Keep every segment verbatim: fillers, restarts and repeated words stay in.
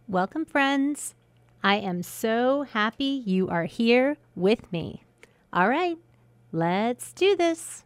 Welcome, friends. I am so happy you are here with me. All right, let's do this.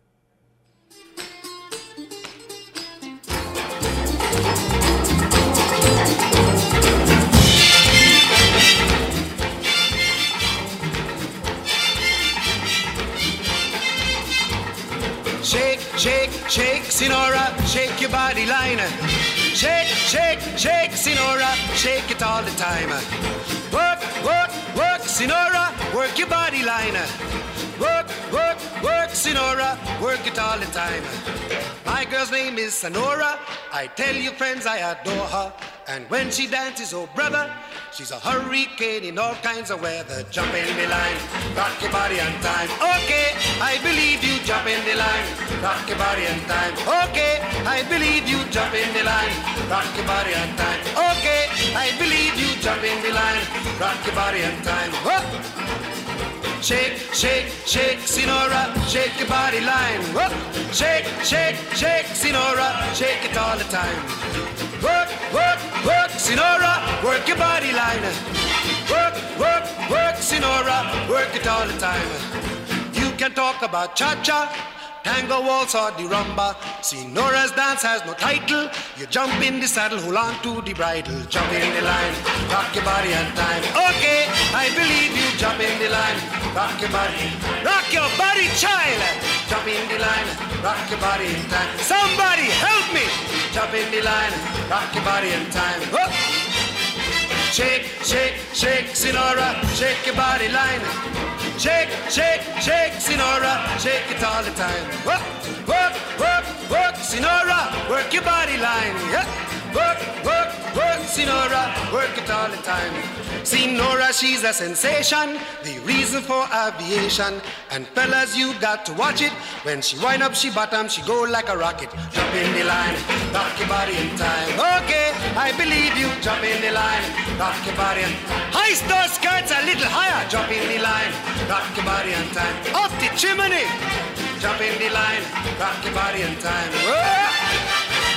Shake, shake, shake, Sinora, shake your body line. Shake, shake, shake, Sinora, shake it all the time. Work, work, work, Sinora, work your body line. Work, work, work, Sinora, work it all the time. My girl's name is Sonora. I tell you, friends, I adore her. And when she dances, oh brother, she's a hurricane in all kinds of weather. Jump in the line, rock your body on time. Okay, I believe you, jump in the line, rock your body on time. Okay, I believe you, jump in the line, rock your body on time. Okay, I believe you, jump in the line, rock your body on time. Whoop. Shake, shake, shake, Sinora, shake your body line. Whoop. Shake, shake, shake, Sinora, shake it all the time. Work, work, work, Sinora, work your body line. Work, work, work, Sinora, work it all the time. You can talk about cha-cha, tango, waltz or the rumba. Sinora's dance has no title. You jump in the saddle, hold on to the bridle. Jump in the line, rock your body on time. Okay, I believe you, jump in the line, rock your body. Rock your body, child. Jump in the line, rock your body in time. Somebody help me. Jump in the line, rock your body in time. Whoop. Shake, shake, shake, Sinora, shake your body line. Shake, shake, shake, Sinora, shake it all the time. Work, work, work, work, Sinora, work your body line. Yeah. Work, work, work, Sinora, work it all the time. Sinora, she's a sensation, the reason for aviation. And fellas, you got to watch it. When she wind up, she bottom, she go like a rocket. Jump in the line, rock your body in time. Okay, I believe you, jump in the line, rock your body in. Hoist those skirts a little higher, jump in the line, rock your body in time. Up the chimney, jump in the line, rock your body in time. Whoa.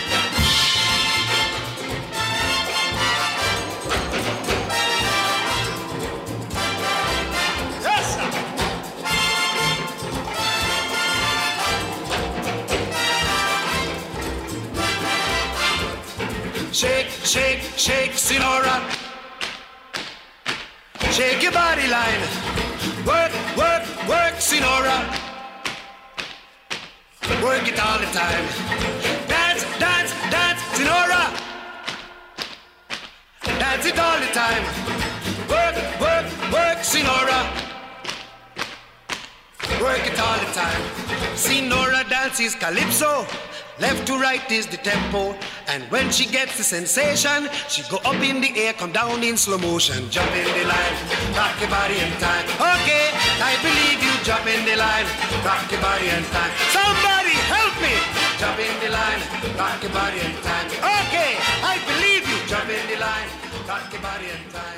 Shake, shake, shake, Sinora. Shake your body line. Work, work, work, Sinora. Work it all the time. Dance, dance, dance, Sinora. Dance it all the time. Work, work, work, Sinora. Work it all the time. Sinora dances calypso. Left to right is the tempo. And when she gets the sensation, she go up in the air, come down in slow motion. Jump in the line, rock your body in time. Okay, I believe you, jump in the line, rock your body in time. Somebody help me! Jump in the line, rock your body in time. Okay, I believe you, jump in the line, rock your body in time.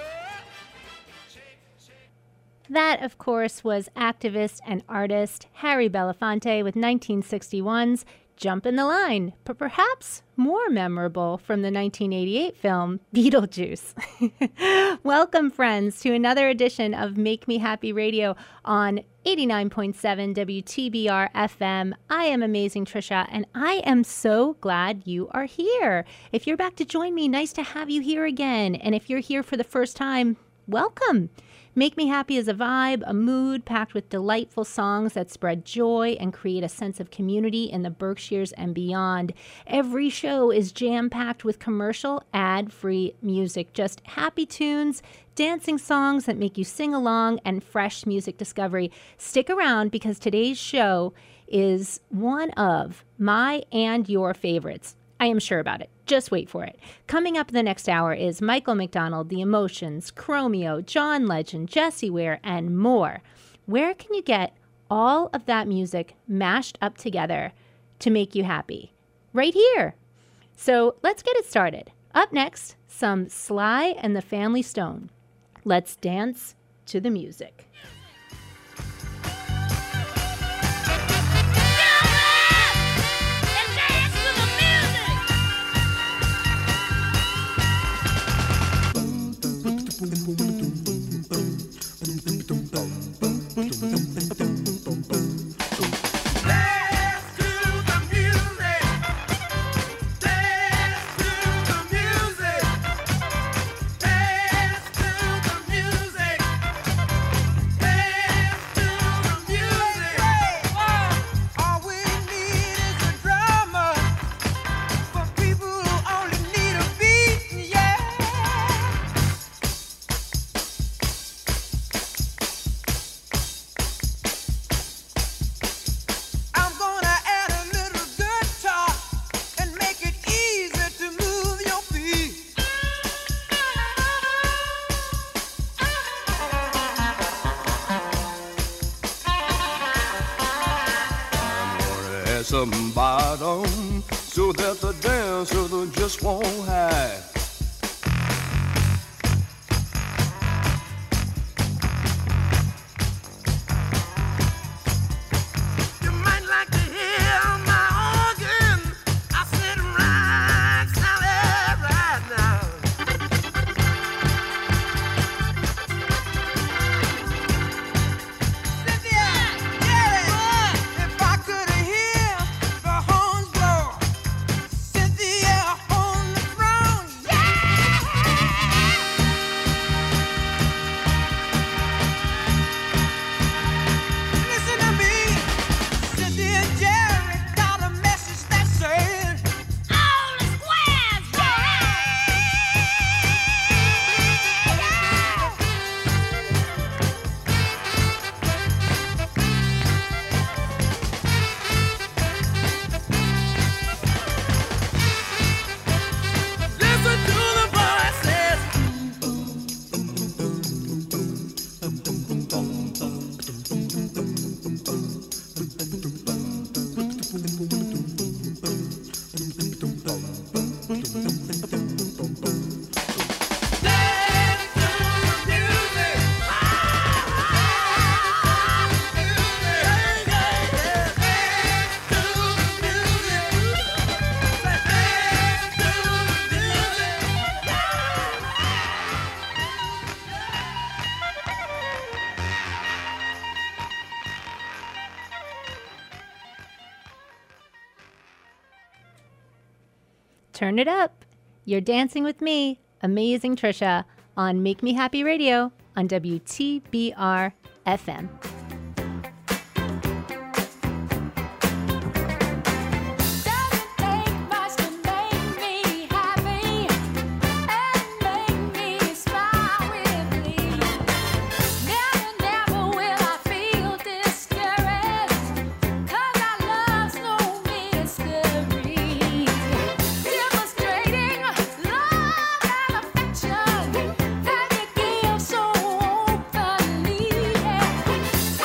That, of course, was activist and artist Harry Belafonte with nineteen sixty-one's Jump in the Line, but perhaps more memorable from the nineteen eighty-eight film Beetlejuice. Welcome, friends, to another edition of Make Me Happy Radio on eighty-nine point seven W T B R F M. I am Amazing Trisha, and I am so glad you are here. If you're back to join me, nice to have you here again. And if you're here for the first time, welcome. Make Me Happy is a vibe, a mood packed with delightful songs that spread joy and create a sense of community in the Berkshires and beyond. Every show is jam-packed with commercial, ad-free music, just happy tunes, dancing songs that make you sing along, and fresh music discovery. Stick around because today's show is one of my and your favorites. I am sure about it. Just wait for it. Coming up in the next hour is Michael McDonald, The Emotions, Chromeo, John Legend, Jessie Ware, and more. Where can you get all of that music mashed up together to make you happy? Right here. So let's get it started. Up next, some Sly and the Family Stone. Let's dance to the music. Some bottom so that the dancer just won't hide. You might like to hear my organ. I said right, solid right now. Cynthia, yeah, if I could hear the horns blow, Cynthia on the throne, yeah. Listen to me, Cynthia and Jerry got a message that said, all the squares, listen to the voices. Dance to the music. Turn it up. You're dancing with me, Amazing Trisha, on Make Me Happy Radio on W T B R F M. That you give so openly, yeah.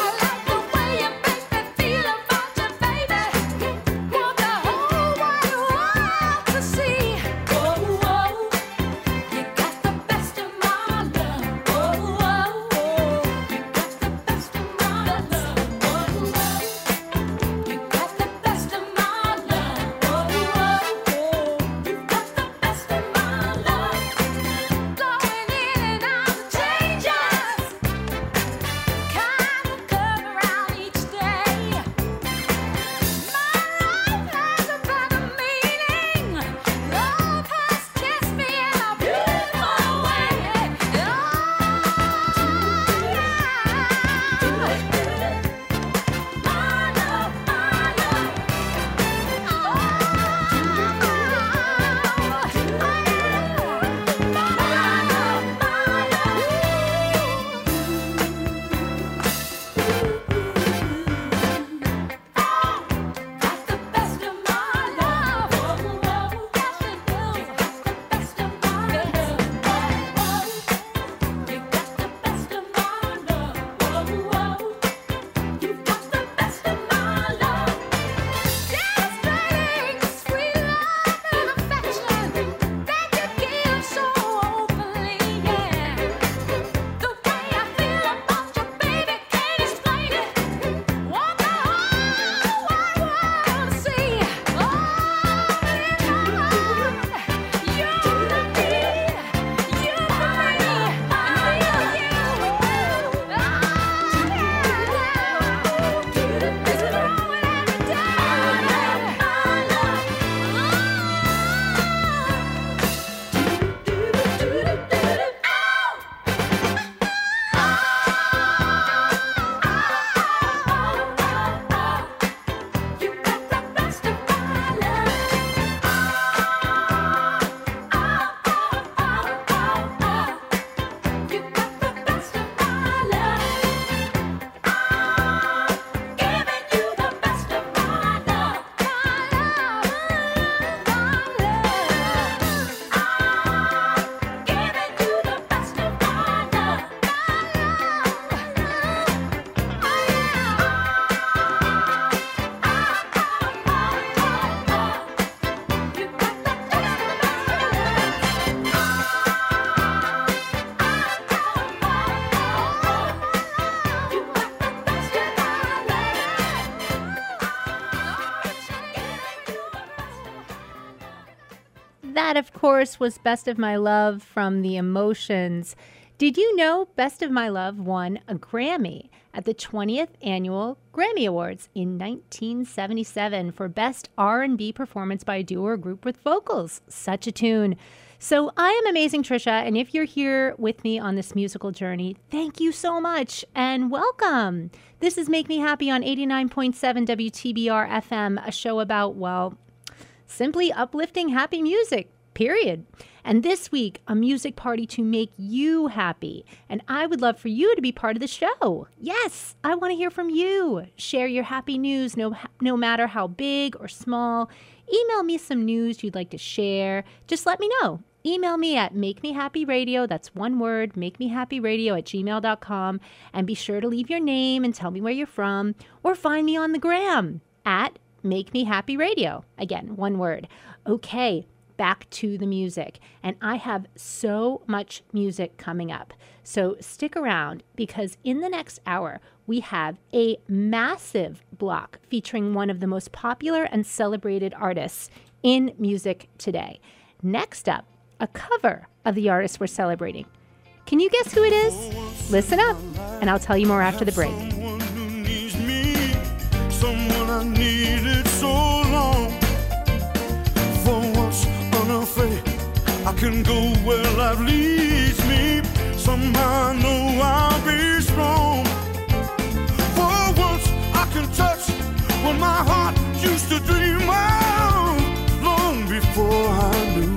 course, was Best of My Love from The Emotions. Did you know Best of My Love won a Grammy at the twentieth Annual Grammy Awards in nineteen seventy-seven for Best R and B Performance by a Duo or Group with Vocals? Such a tune. So I am Amazing Trisha, and if you're here with me on this musical journey, thank you so much and welcome. This is Make Me Happy on eighty-nine point seven W T B R F M, a show about, well, simply uplifting happy music, period. And this week, a music party to make you happy. And I would love for you to be part of the show. Yes, I want to hear from you. Share your happy news, no, no matter how big or small. Email me some news you'd like to share. Just let me know. Email me at makemehappyradio, that's one word, makemehappyradio at gmail dot com. And be sure to leave your name and tell me where you're from. Or find me on the gram at makemehappyradio. Again, one word. Okay. Back to the music. And I have so much music coming up. So stick around because in the next hour, we have a massive block featuring one of the most popular and celebrated artists in music today. Next up, a cover of the artist we're celebrating. Can you guess who it is? Listen up, and I'll tell you more after the break. Someone who needs me, someone I needed so long. For once unafraid, I can go where life leads me. Somehow I know I'll be strong. For once I can touch what my heart used to dream of long before I knew.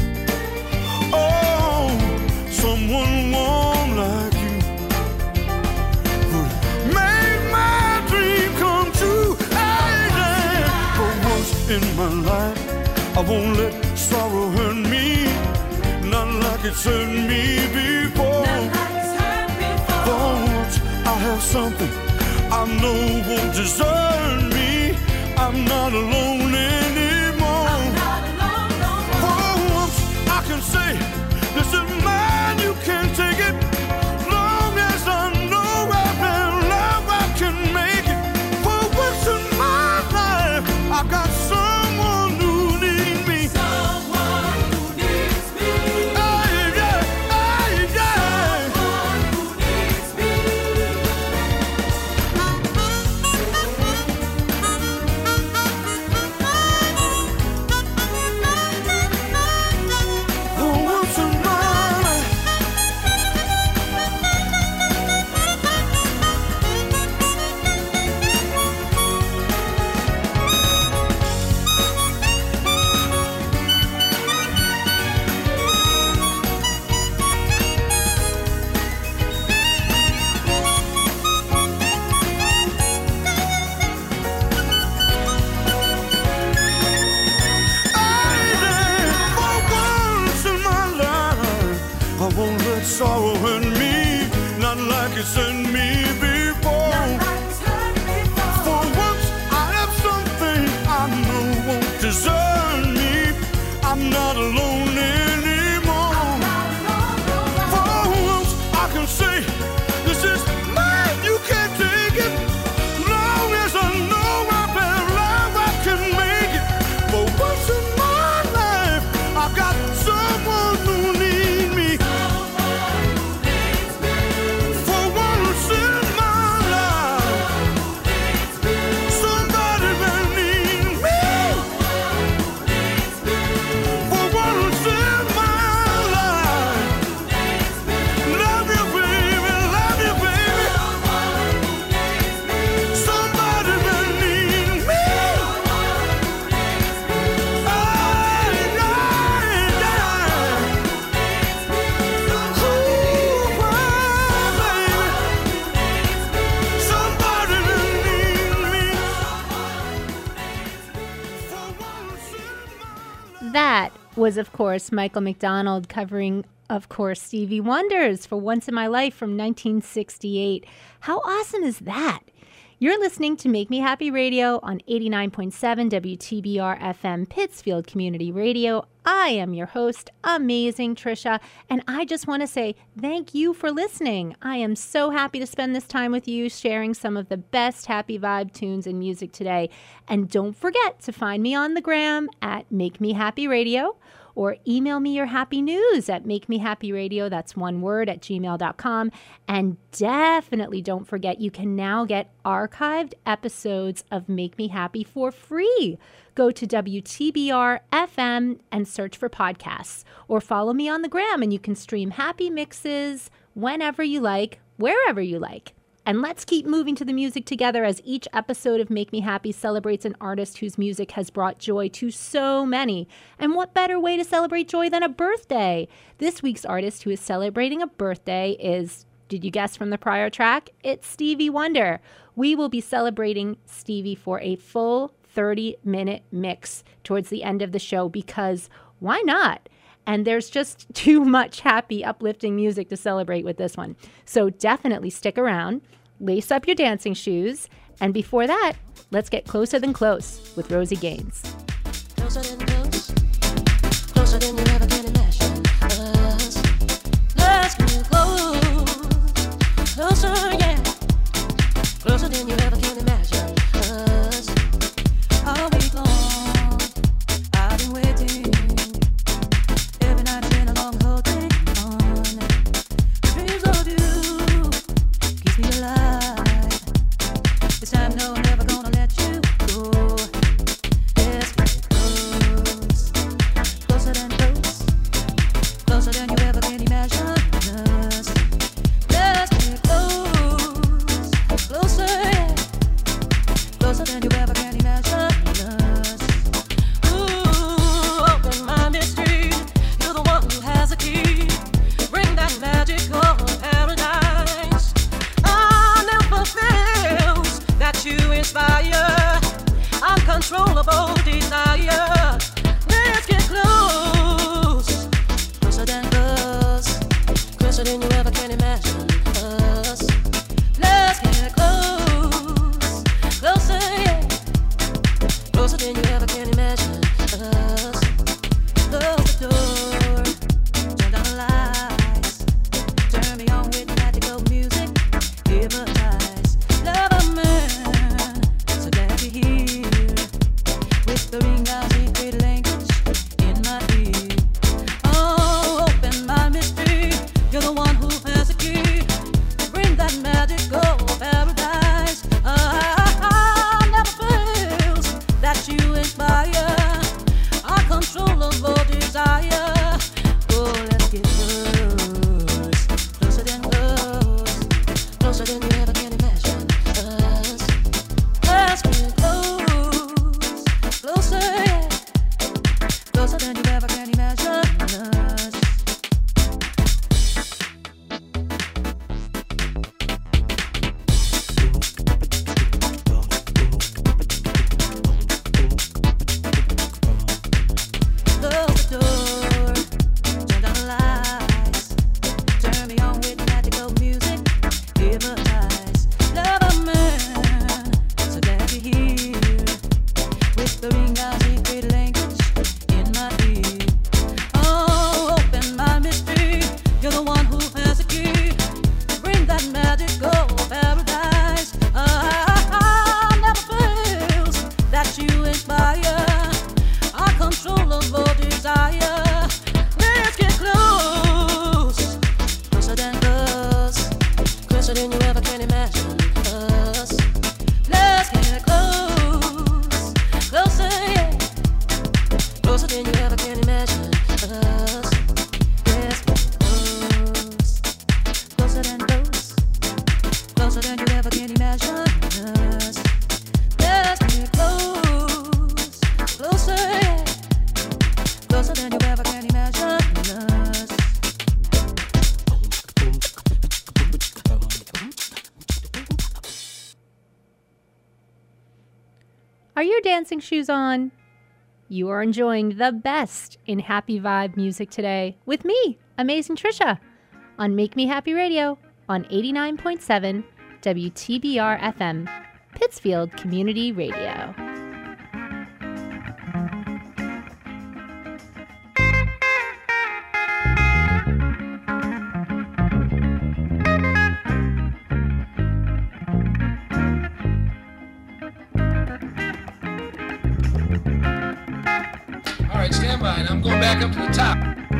Oh, someone warm like you would make my dream come true. Hey, yeah. For once in my life, I won't let sorrow hurt me, not like it's hurt me before. Not like it's hurt before. For once I have something I know won't desert me. I'm not alone anymore. I'm not alone no more. For once I can say, this is mine, you can't take it. Long as I know I've been loved, I can make it. For once in my life, I got someone who needs me. Someone who needs me. Hey, yeah, hey, yeah. Someone who needs me. For once in my life. I won't let sorrow hurt me, not like it's hurt me before. For once I have something I know won't desert me. I'm not alone anymore. For once I can say, this is mine, you can't take it. Long as I know I've been loved, I can make it. For once in my life, I got someone who needs me. For once in my life, somebody that needs me. For once in my life, love you, baby, love you, baby. Somebody that needs me. Ay, ay, ay. Ooh, baby. Somebody that needs me. For once in my life. That was, of course, Michael McDonald covering, of course, Stevie Wonder's For Once in My Life from nineteen sixty-eight. How awesome is that? You're listening to Make Me Happy Radio on eighty-nine point seven W T B R F M Pittsfield Community Radio. I am your host, Amazing Trisha, and I just want to say thank you for listening. I am so happy to spend this time with you, sharing some of the best happy vibe tunes and music today. And don't forget to find me on the gram at Make Me Happy Radio, or email me your happy news at makemehappyradio, that's one word, at gmail dot com. And definitely don't forget, you can now get archived episodes of Make Me Happy for free. Go to W T B R F M and search for podcasts, or follow me on the gram and you can stream happy mixes whenever you like, wherever you like. And let's keep moving to the music together as each episode of Make Me Happy celebrates an artist whose music has brought joy to so many. And what better way to celebrate joy than a birthday? This week's artist who is celebrating a birthday is, did you guess from the prior track? It's Stevie Wonder. We will be celebrating Stevie for a full thirty minute mix towards the end of the show because why not? And there's just too much happy, uplifting music to celebrate with this one. So definitely stick around, lace up your dancing shoes, and before that, let's get closer than close with Rosie Gaines. Closer than close, closer than you ever can imagine us. Let's get close, closer, yeah, closer than you ever can imagine us. All week long, I've been waiting. Uncontrollable desire. Let's get close, closer than close, closer than you ever can imagine us. Let's get close, closer, yeah, closer than you ever can imagine us. Close the door, turn down the lights, turn me on with magical music, hypnotize, love a man, so glad you're here. Whispering our secret language in my ear. Oh, open my mystery. You're the one who has the key. Bring that magical paradise. Ah, never fails that you inspire. Uncontrollable desire. Oh, let's get close, closer than close, closer than you ever can imagine us. Let's get close, closer, yeah, closer than you ever can imagine us. Close the door, turn down the lights, turn me on with magical music, hypnotize, love a man, so glad you're here. Whispering our secret language in my ear. Oh, open my mystery. You're the one who has the key. Bring that magical paradise. Ah, never fails that you inspire. Uncontrollable desire. Let's get close, closer than close, closer than you ever can imagine us. Let's get close, closer, yeah, closer than you ever can imagine us. Let's get close, closer than close, closer than you ever can imagine us. Let's get close, closer, yeah, closer than you ever can imagine us. Are your dancing shoes on? You are enjoying the best in happy vibe music today with me, Amazing Trisha, on Make Me Happy Radio on eighty-nine point seven W T B R F M, Pittsfield Community Radio. All right, stand by. And I'm going back back up to the top.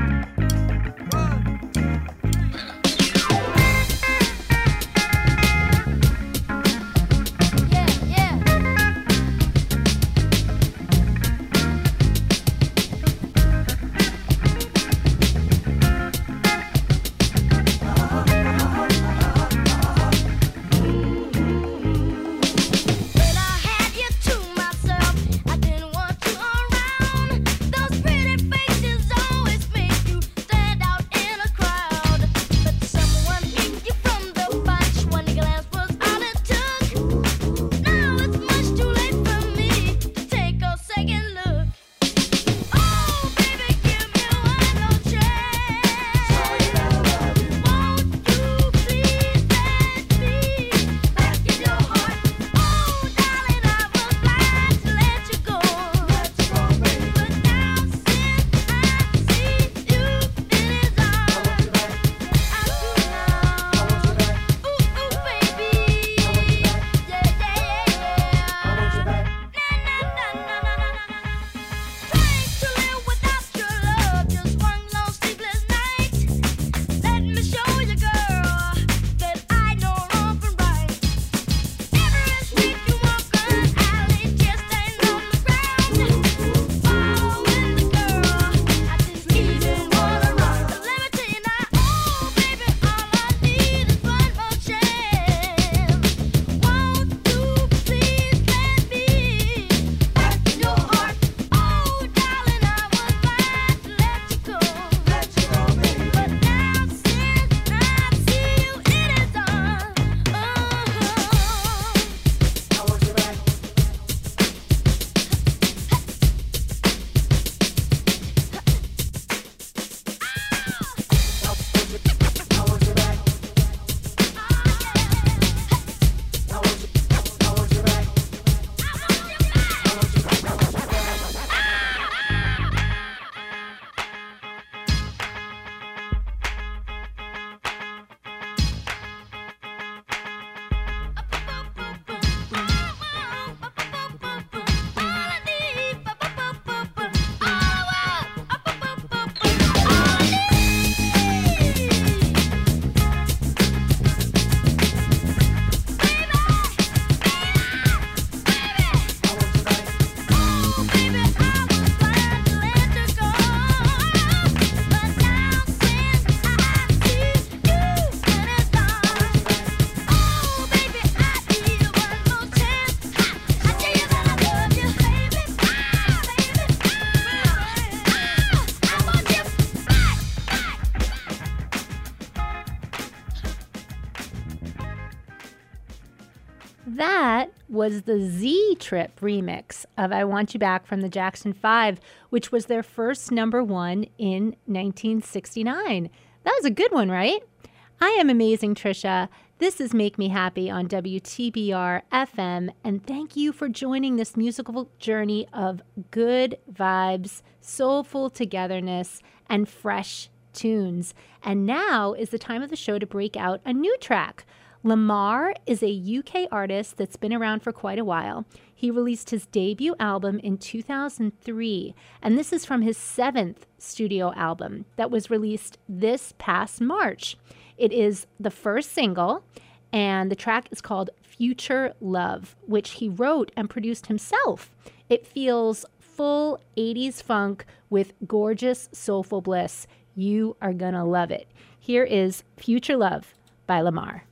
That was the Z Trip remix of I Want You Back from the Jackson five, which was their first number one in nineteen sixty-nine. That was a good one, right? I am Amazing Trisha. This is Make Me Happy on W T B R F M, and thank you for joining this musical journey of good vibes, soulful togetherness, and fresh tunes. And now is the time of the show to break out a new track. Lamar is a U K artist that's been around for quite a while. He released his debut album in two thousand three, and this is from his seventh studio album that was released this past March. It is the first single, and the track is called Future Love, which he wrote and produced himself. It feels full eighties funk with gorgeous soulful bliss. You are gonna love it. Here is Future Love by Lamar.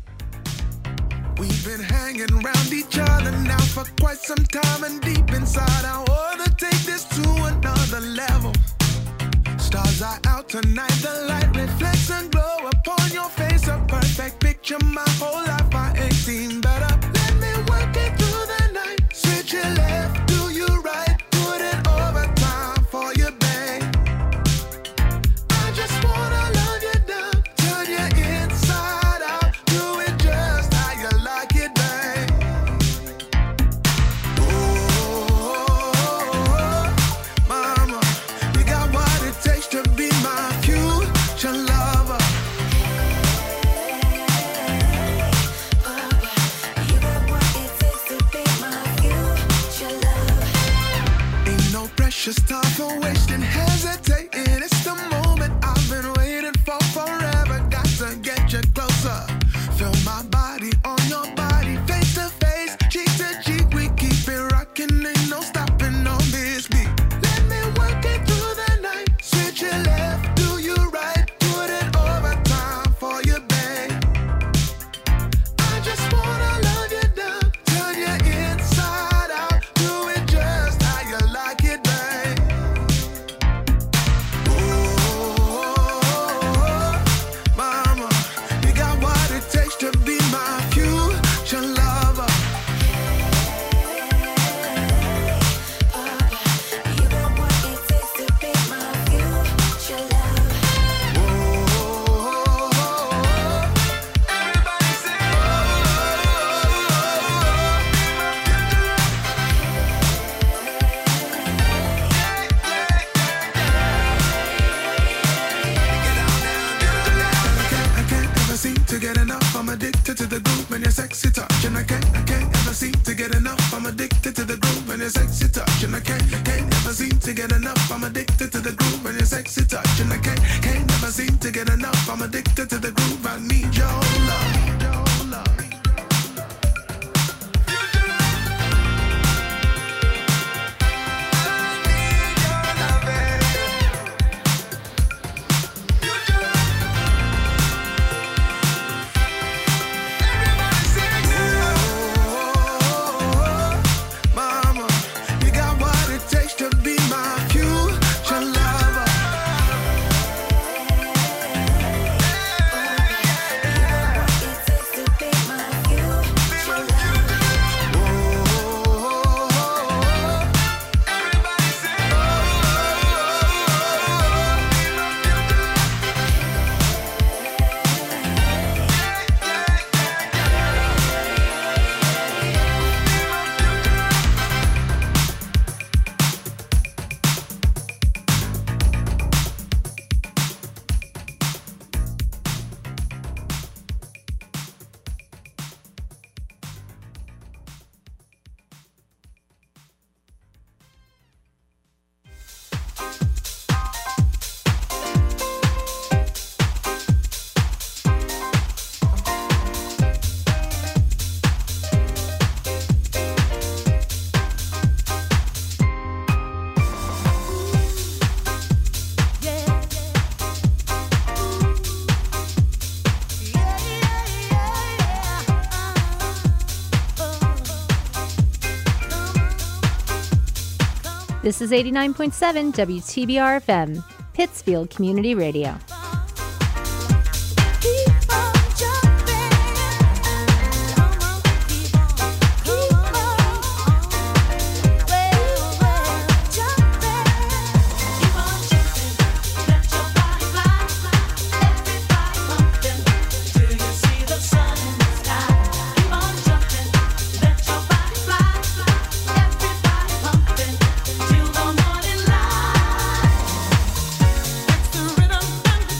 We've been hanging around each other now for quite some time, and deep inside I wanna take this to another level. Stars are out tonight, the light reflects and glow upon your face. A perfect picture, my whole life I ain't seen better. Let me work it through the night. Switch your left, do you right, put it overtime for you, babe. I just wanna love you down, turn you inside out, do it just how you like it, babe. Oh, mama, you got what it takes to be my future love. sexy touch, and I can't, can't never seem to get enough. I'm addicted to the groove and your sexy touch, and I can't, can't never seem to get enough. I'm addicted to the groove. I need your love, your love. This is eighty-nine point seven W T B R F M, Pittsfield Community Radio. Rhythm and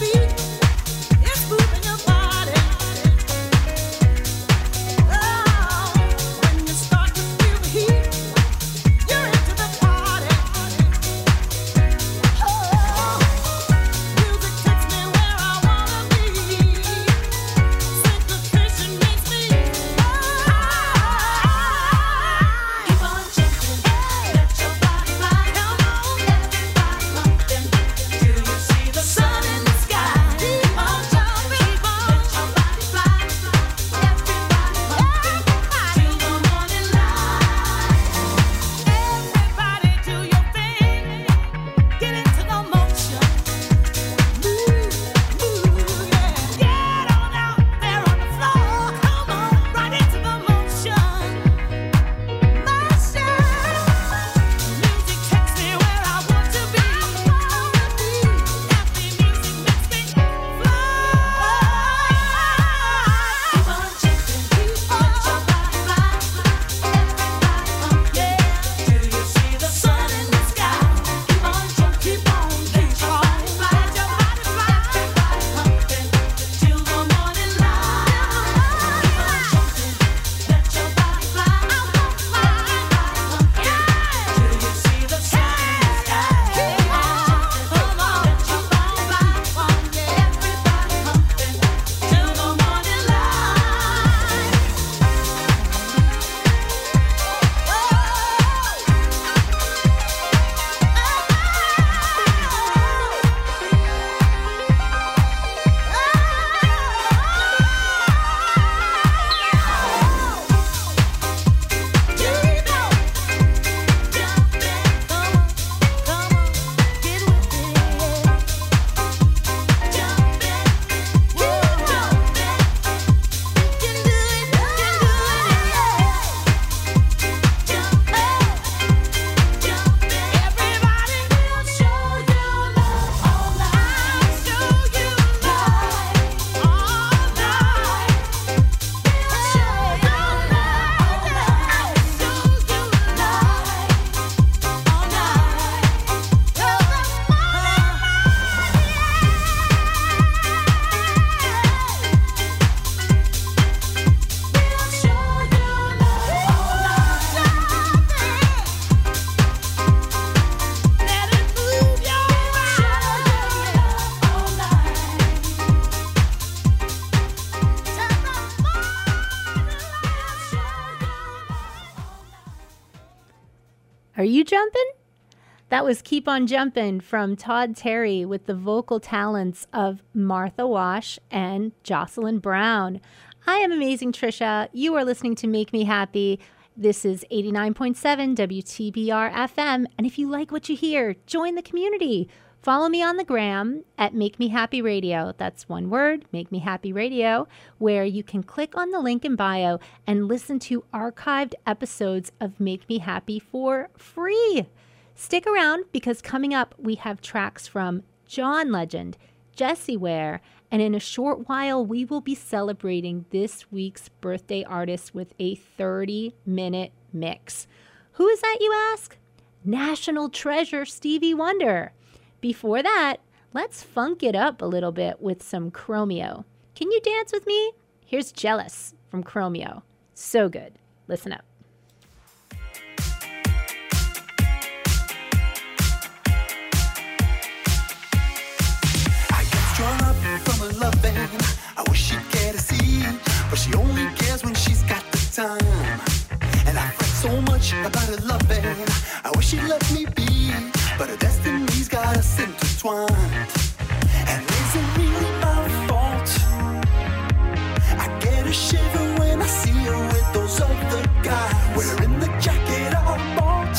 Are you jumping? That was Keep on Jumpin' from Todd Terry with the vocal talents of Martha Wash and Jocelyn Brown. I am Amazing Trisha. You are listening to Make Me Happy. This is eighty-nine point seven W T B R F M. And if you like what you hear, join the community. Follow me on the gram at Make Me Happy Radio. That's one word, Make Me Happy Radio, where you can click on the link in bio and listen to archived episodes of Make Me Happy for free. Stick around because coming up we have tracks from John Legend, Jessie Ware, and in a short while we will be celebrating this week's birthday artist with a thirty-minute mix. Who is that, you ask? National treasure Stevie Wonder. Before that, let's funk it up a little bit with some Chromeo. Can you dance with me? Here's Jealous from Chromeo. So good. Listen up. I get strung up from a loving. I wish she'd care to see, but she only cares when she's got the time. And I fret so much about her loving. I wish she'd let me be, but her destiny's got us intertwined. And is it really my fault? I get a shiver when I see her with those other guys, wearing the jacket I bought.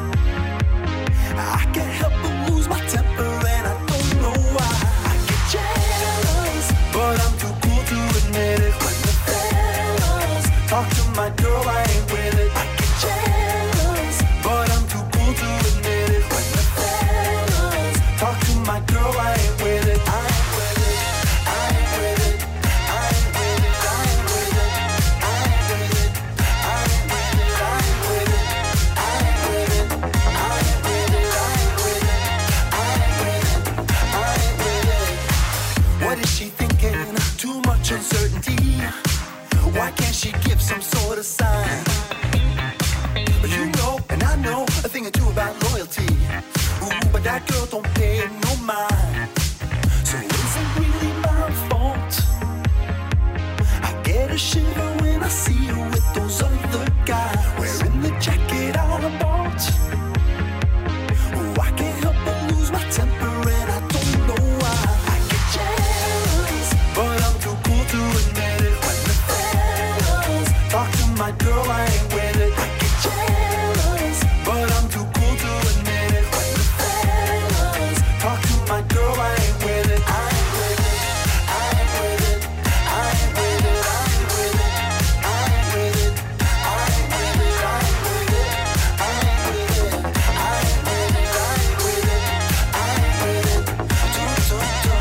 I can't help but lose my temper and I don't know why. I get jealous, but I'm too cool to admit it. When the fellas talk to my girl, I ain't with it. I get jealous, but I'm too cool to admit it. When the fellas talk to my girl, I ain't with it. I ain't with it. I ain't with it. I ain't with it. I ain't with it. I ain't with it. I ain't with it. I ain't with it. I ain't with it. I ain't with it. I ain't with it. I ain't with it. I ain't with it. What is she thinking? Too much uncertainty. Why can't she give some sort of sign? But you know, and I know a thing or two about loyalty. Ooh, but that girl don't pay no mind. So is it really my fault? I get a shiver when I see her with those other guys, wearing the jacket I bought. Ooh, I can't help but lose my temper and I don't know why. I get jealous, but I'm too cool to admit it. When the fellas talk to my girl, I ain't with it. I get jealous, but I'm too cool to admit it. When the fellas talk to my girl, I ain't with it. I ain't with it. I ain't with it. I ain't with it. I ain't with it. I ain't with it. I ain't with it. I ain't with it. I ain't with it. I ain't with it. I ain't with it. I ain't with it. Do, do, do,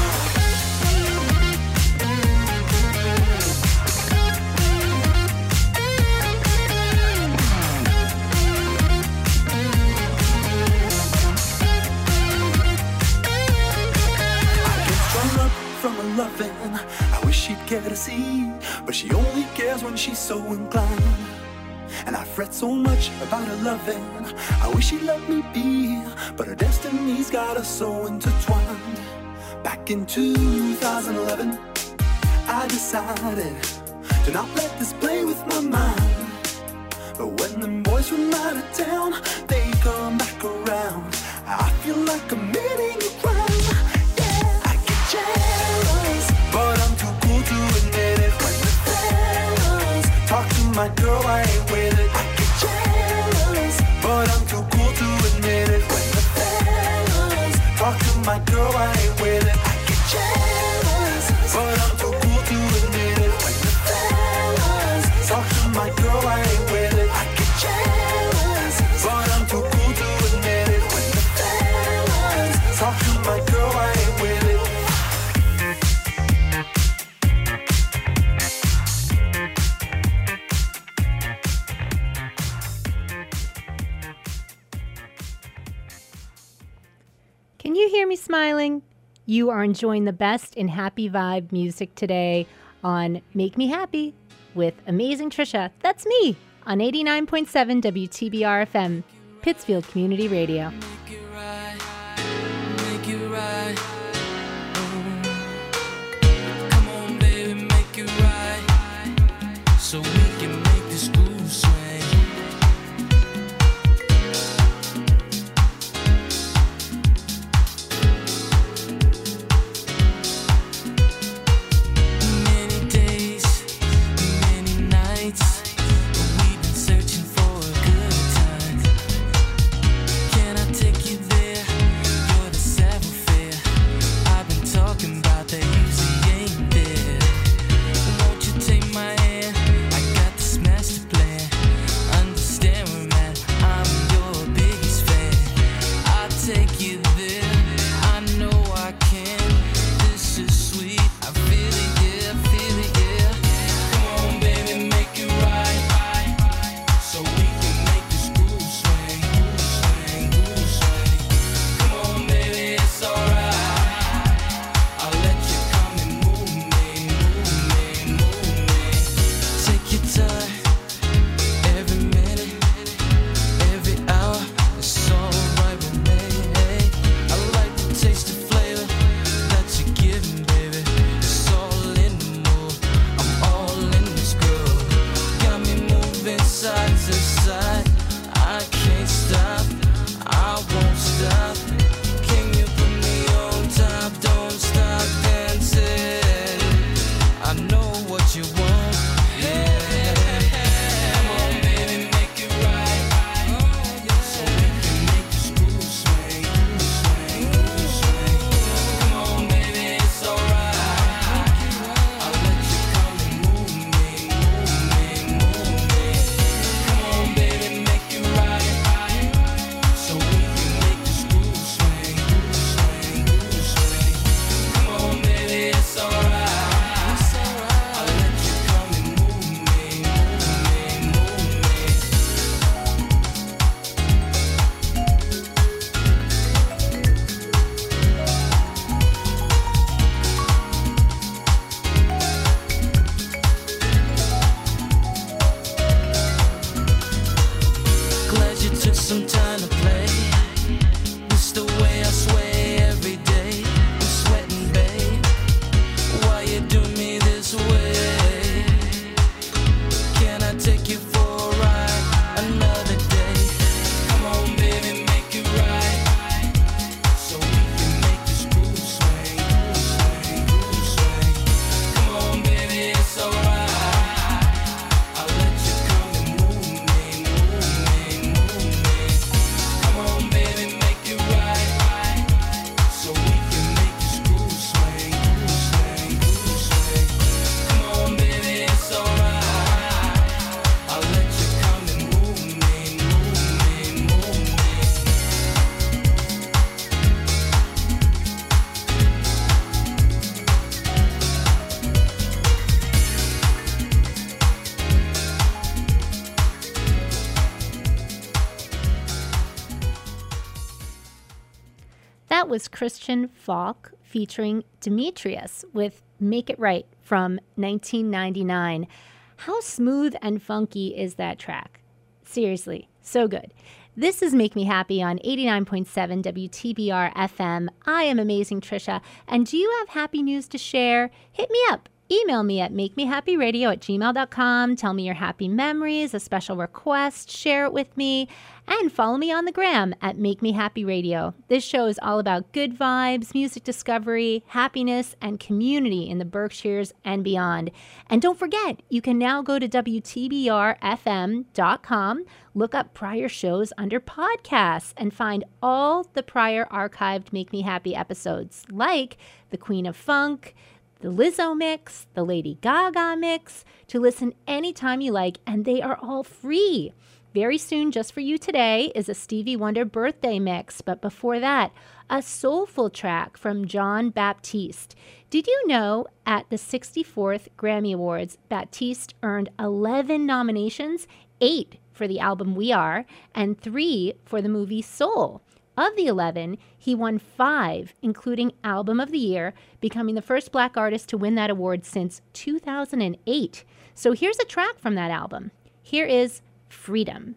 from a loving. I wish she'd care to see, but she only cares when she's so inclined. And I fret so much about her loving. I wish she'd let me be, but her destiny's got us so intertwined. Back in two thousand eleven, I decided to not let this play with my mind. But when them boys from out of town, they come back around, I feel like committing a crime. Jealous, but I'm too cool to admit it. When the fellas talk to my girl, I ain't with it. I get jealous, but I'm too cool to admit it. When the fellas talk to my girl, I ain't with it. I get jealous, but I'm too cool to admit it. When the fellas talk to my girl, I ain't with it. I get jealous, but I'm too cool to admit it. When the fellas talk to my girl, I ain't with it. Can you hear me smiling? You are enjoying the best in happy vibe music today on Make Me Happy with Amazing Trisha. That's me on eighty-nine point seven W T B R F M, Pittsfield Community Radio. Make it right, make it right. Oh. Come on, baby, make it right, so we can make this groove swing. was Christian Falk featuring Demetrius with Make It Right from nineteen ninety-nine. How smooth and funky is that track? Seriously, so good. This is Make Me Happy on eighty-nine point seven W T B R F M. I am Amazing Trisha, and do you have happy news to share? Hit me up. Email me at makemehappyradio at gmail dot com. Tell me your happy memories, a special request, share it with me, and follow me on the gram at Make Me Happy Radio. This show is all about good vibes, music discovery, happiness, and community in the Berkshires and beyond. And don't forget, you can now go to W T B R F M dot com, look up prior shows under podcasts, and find all the prior archived Make Me Happy episodes, like The Queen of Funk, the Lizzo mix, the Lady Gaga mix, to listen anytime you like, and they are all free. Very soon, just for you today, is a Stevie Wonder birthday mix, but before that, a soulful track from John Baptiste. Did you know at the sixty-fourth Grammy Awards, Baptiste earned eleven nominations, eight for the album We Are, and three for the movie Soul? Of the eleven, he won five, including Album of the Year, becoming the first black artist to win that award since two thousand eight. So here's a track from that album. Here is Freedom.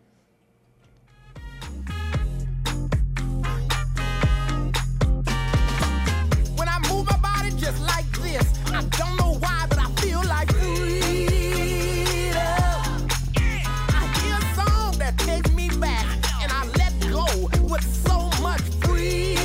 When I move my body just like this, I don't know why, but I feel like freedom. I hear a song that takes me back, and I let go with so much freedom.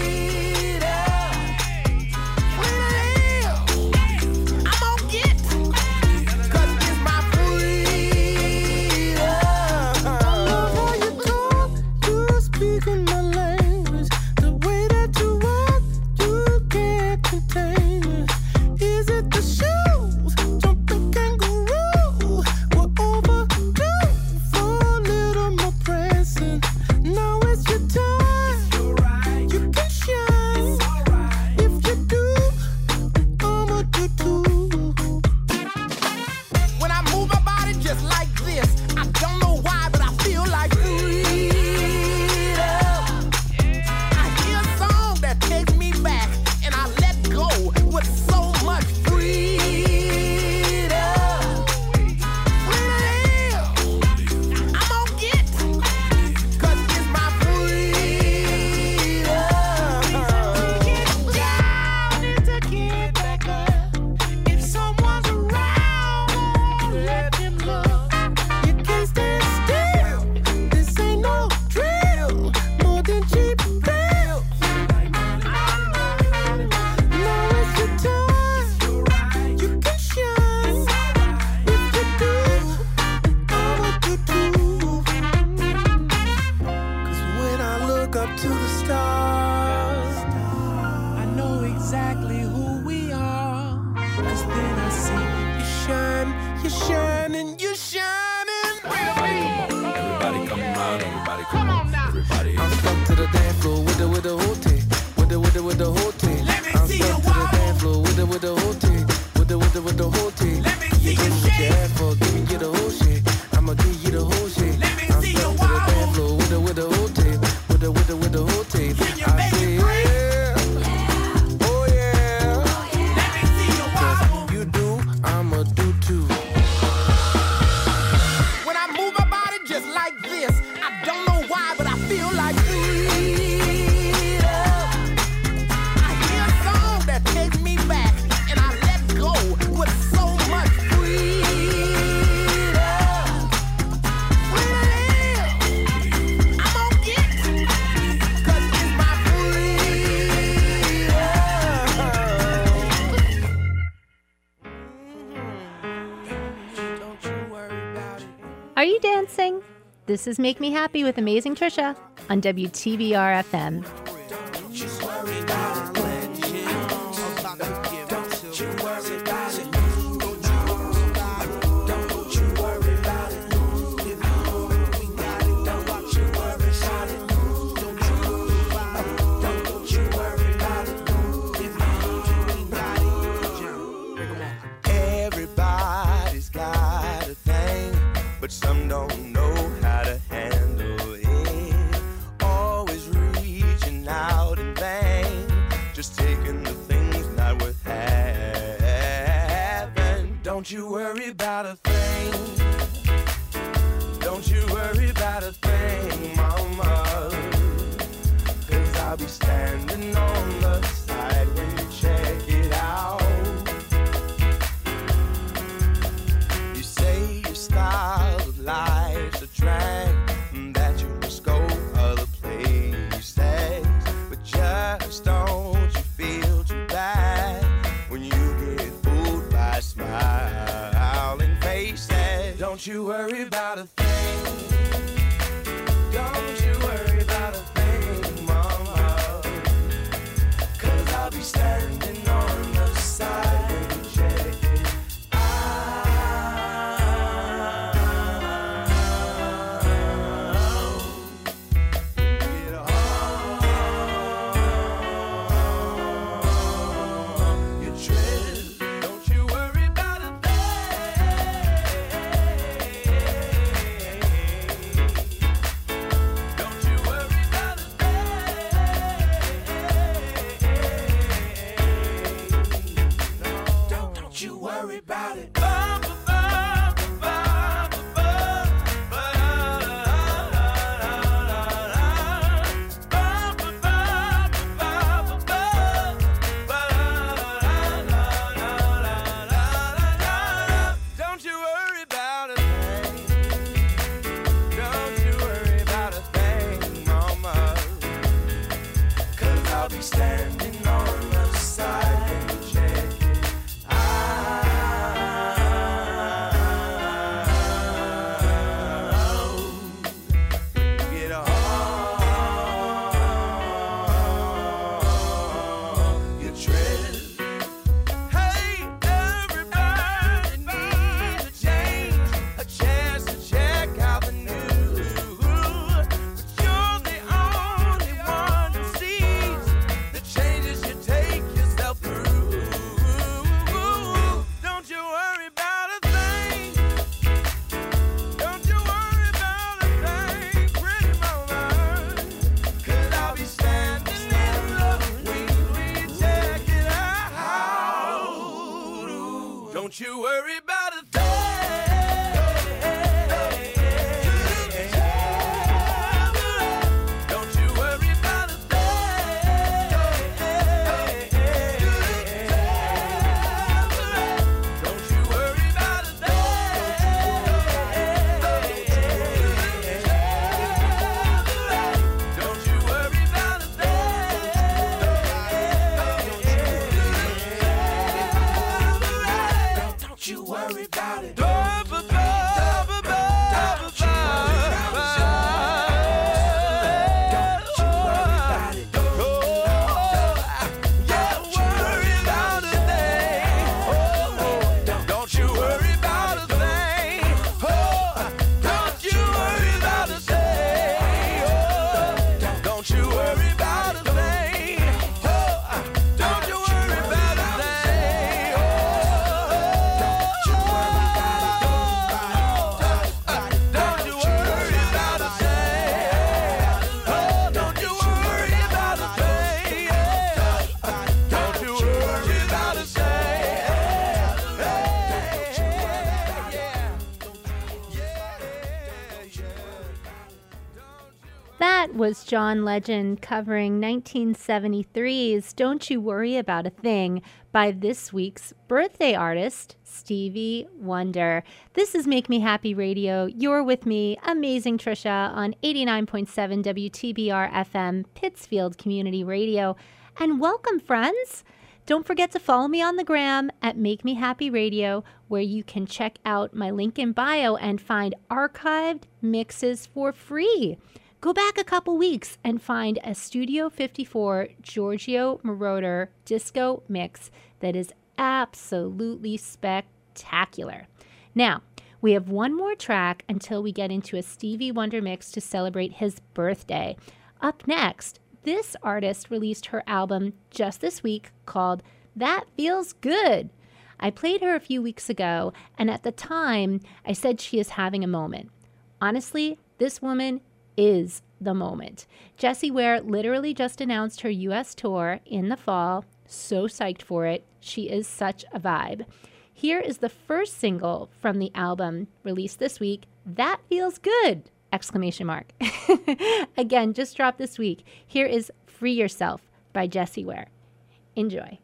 When I live, I'm gonna get, 'cause it's my freedom. I love how you talk, you speak in my language. The way that you walk, you can't contain it. Is it the shoes, jumping kangaroo? We're overdue for a little more pressing. Now it's your time. You can shine. If you do, I'ma do too. When I move my body just like this, I don't know why, but I feel like freedom. I hear a song that takes me back, and I let go with so much freedom. When I live, I'm gonna get, 'cause it's my freedom. Get down and to get back up. If someone's around, let them look. You can't stand still. This ain't no drill. More than cheap thrills. Now it's your time. You can shine. If you do, I'ma do too. 'Cause when I look up to the stars, I know exactly who we are. 'Cause then I see you shine, you shining, you shining. Everybody come around, everybody come on now. Everybody. I'm stuck to the dance floor with the with the whole team, with the with the with the whole team. I'm stuck to the dance floor with the with the whole team, with the with the with the whole team. You give me what you ask for, giving you the whole shit. I'ma give you the whole shit. I'm stuck to the dance floor with the with the whole team, with the with the with the whole team. I say yeah, oh yeah. Cause you do, I'ma do too. When I move my body just like this, I don't know why, but I feel like freedom. I hear a song that takes me back, and I let go with so much freedom. When I live, I'm gonna get, 'cause it's my freedom. Don't you worry about it. Are you dancing? This is Make Me Happy with Amazing Trisha on W T B R F M. Everybody's got a thing, but some don't know how to handle it. Always reaching out in vain. Don't you worry about a thing. Don't you worry about a thing, mama. Cause I'll be standing on the side when you check it out. You say your style of life's a drag, that you must go other places. But just don't you feel too bad when you get fooled by smiling faces. Don't you worry about a thing. Don't you worry about a thing, mama. Cause I'll be standing on the side when you check it out. Get on your trip. Don't you worry about a Don't you worry about a Don't, don't you worry about it. Don't you worry about a thing. Don't you worry about a thing, mama. Cause I'll be standing on the side when you check it out. Get on your trip. Hey, everybody needs a change, a chance to check out the news. But you're the only one who sees the changes you take yourself through. Don't you worry about a thing. Don't you worry about a thing, pretty mama. Cause I'll be standing in the wings when you check it out. Don't you worry about a thing. Don't you worry about a thing. Don't you worry about a thing. Don't you worry about a thing. Don't you worry about it. Don't you worry about a thing. Don't you worry about a thing. Don't you worry about a thing. Don't you worry about a thing. Don't you worry about a thing. Don't you worry about a thing. Don't you worry about a thing. Don't you worry about a thing. That was John Legend covering nineteen seventy-three's Don't You Worry About a Thing by this week's birthday artist, Stevie Wonder. This is Make Me Happy Radio. You're with me, Amazing Trisha, on eighty-nine point seven W T B R F M, Pittsfield Community Radio. And welcome, friends. Don't forget to follow me on the gram at Make Me Happy Radio, where you can check out my link in bio and find archived mixes for free. Go back a couple weeks and find a Studio fifty-four Giorgio Moroder disco mix that is absolutely spectacular. Now, we have one more track until we get into a Stevie Wonder mix to celebrate his birthday. Up next, this artist released her album just this week called That Feels Good. I played her a few weeks ago, and at the time, I said she is having a moment. Honestly, this woman is the moment. Jessie Ware literally just announced her U S tour in the fall. So psyched for it. She is such a vibe. Here is the first single from the album released this week, That Feels Good! Exclamation mark. Again, just dropped this week. Here is Free Yourself by Jessie Ware. Enjoy.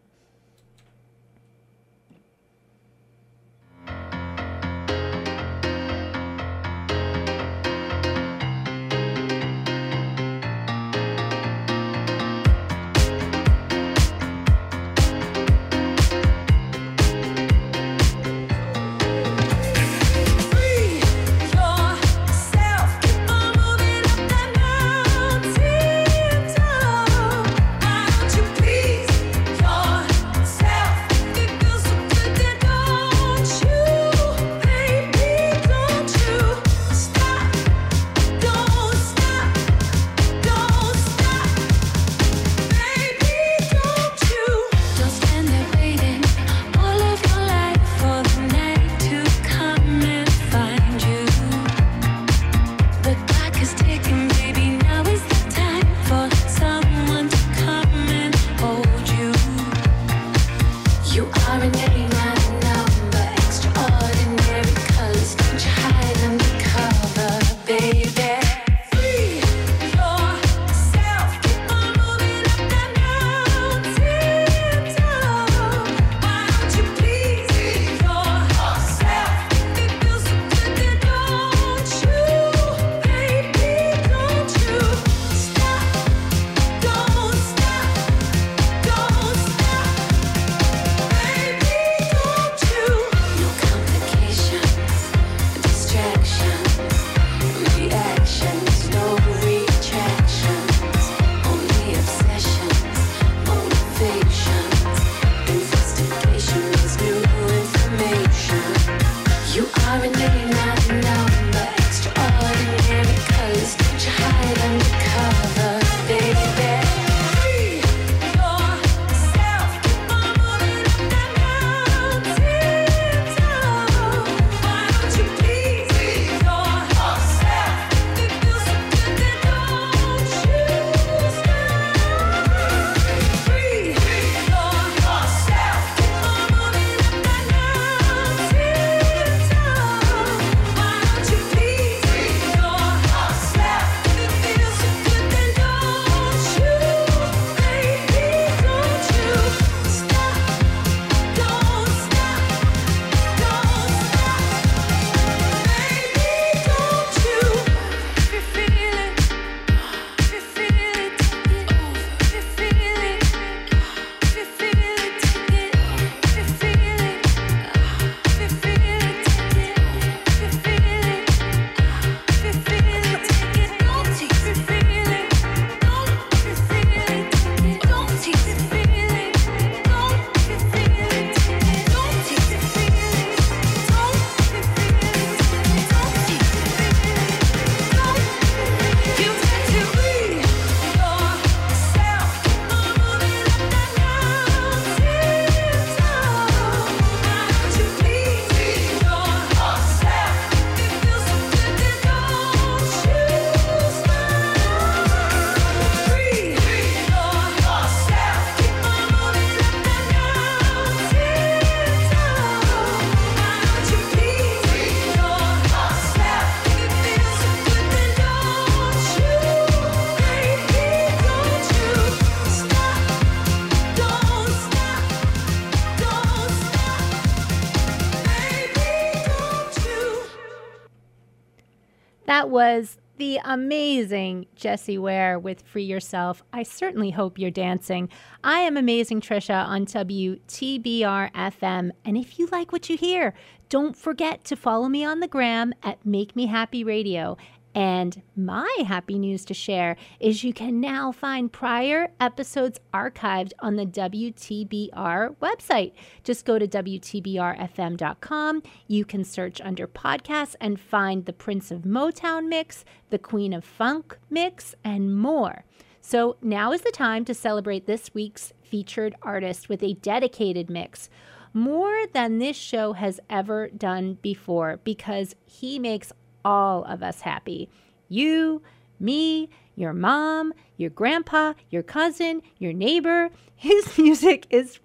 That was the amazing Jessie Ware with Free Yourself. I certainly hope you're dancing. I am Amazing Trisha on W T B R F M. And if you like what you hear, don't forget to follow me on the gram at Make Me Happy Radio. And my happy news to share is you can now find prior episodes archived on the W T B R website. Just go to W T B R F M dot com. You can search under podcasts and find the Prince of Motown mix, the Queen of Funk mix, and more. So now is the time to celebrate this week's featured artist with a dedicated mix. More than this show has ever done before, because he makes all of us happy. You, me, your mom, your grandpa, your cousin, your neighbor. His music is for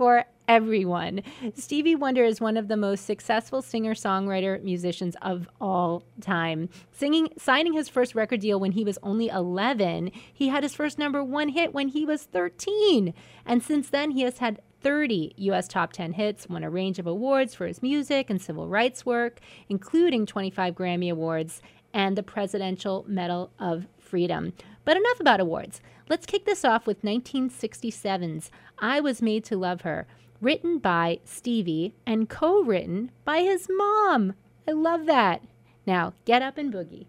everyone. Stevie Wonder is one of the most successful singer-songwriter musicians of all time. Singing, signing his first record deal when he was only eleven, he had his first number one hit when he was thirteen. And since then, he has had thirty U S top ten hits, won a range of awards for his music and civil rights work, including twenty-five Grammy Awards and the Presidential Medal of Freedom. But enough about awards. Let's kick this off with nineteen sixty-seven's I Was Made to Love Her, written by Stevie and co-written by his mom. I love that. Now, get up and boogie.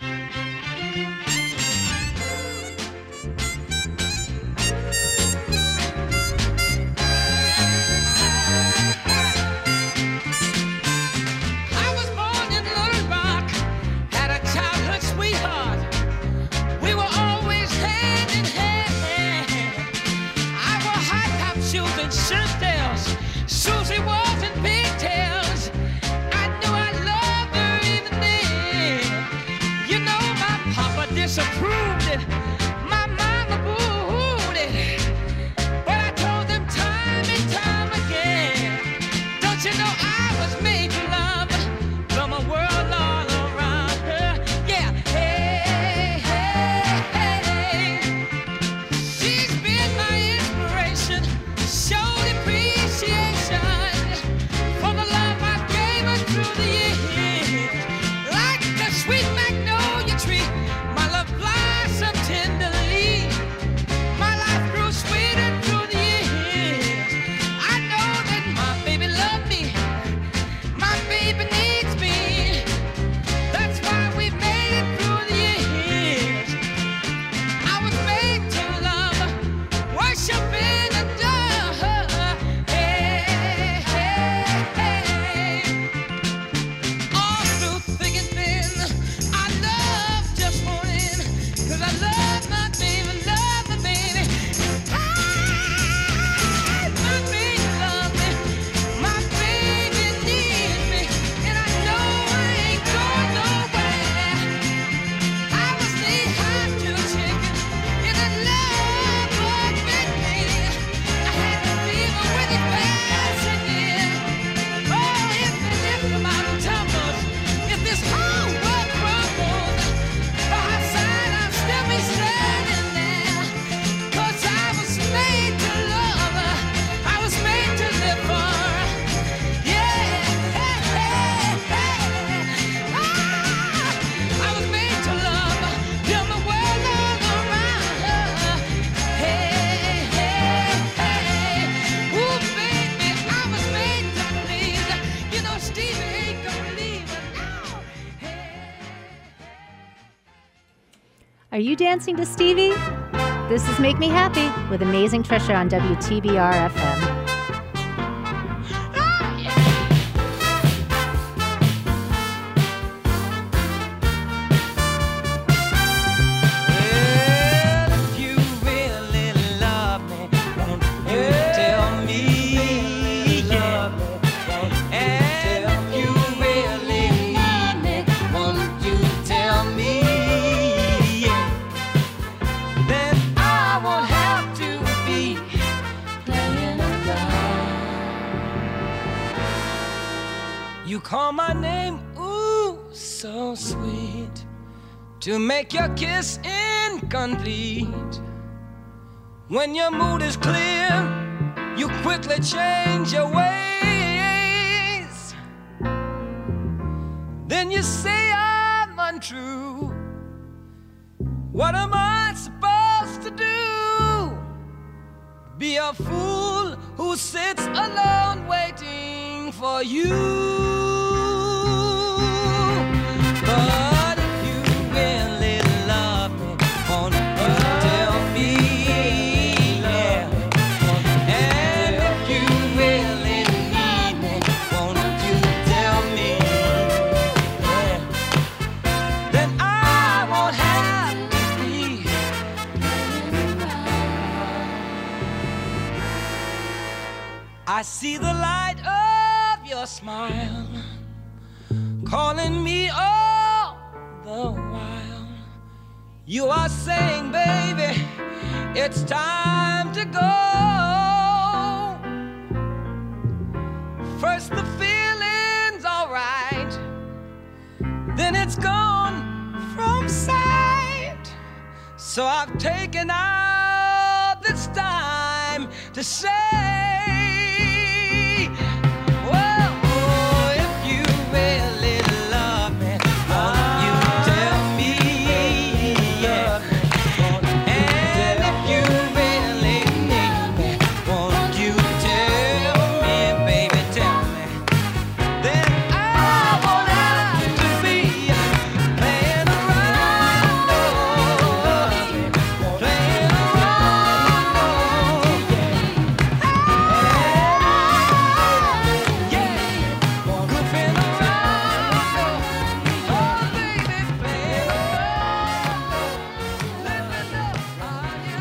Susie was in pigtails. I knew I loved her even then. You know my papa disapproved it. My mama booed it. But I told them time and time again. Don't you know I was made to love from a world all around her? Yeah, hey, hey, hey. She's been my inspiration. Showed appreciation. Are you dancing to Stevie? This is Make Me Happy with Amazing Trisha on W T B R F M. You call my name, ooh, so sweet, to make your kiss incomplete. When your mood is clear, you quickly change your ways. Then you say I'm untrue. What am I supposed to do? Be a fool who sits alone waiting for you. But if you really love me, won't you tell me? Yeah. And if you really need me, won't you tell me? Yeah. Then I won't have to be. I see the light of your smile calling me all the while. You are saying, baby, it's time to go. First the feeling's alright, then it's gone from sight. So I've taken out this time to say, well, oh, if you really love me, won't you tell me? Yeah. And if you really need me, won't you tell me, baby, tell me? Then I won't have to be playing around, no, playing around, no, yeah, goofing around, oh, baby, playing around, let me know how you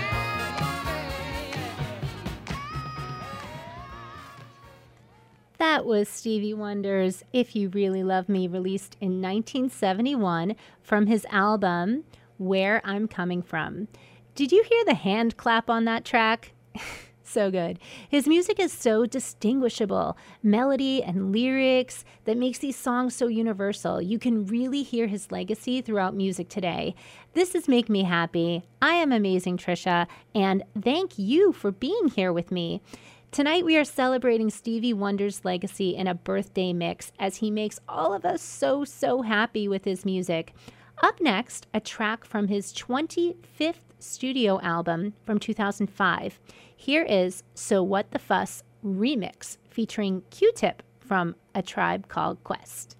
That was Stevie Wonder's If You Really Love Me, released in nineteen seventy-one from his album Where I'm Coming From. Did you hear the hand clap on that track? So good. His music is so distinguishable, melody and lyrics that makes these songs so universal. You can really hear his legacy throughout music today. This is Make Me Happy. I am Amazing Trisha, and thank you for being here with me. Tonight we are celebrating Stevie Wonder's legacy in a birthday mix as he makes all of us so, so happy with his music. Up next, a track from his twenty-fifth studio album from two thousand five. Here is So What the Fuss remix featuring Q-Tip from A Tribe Called Quest.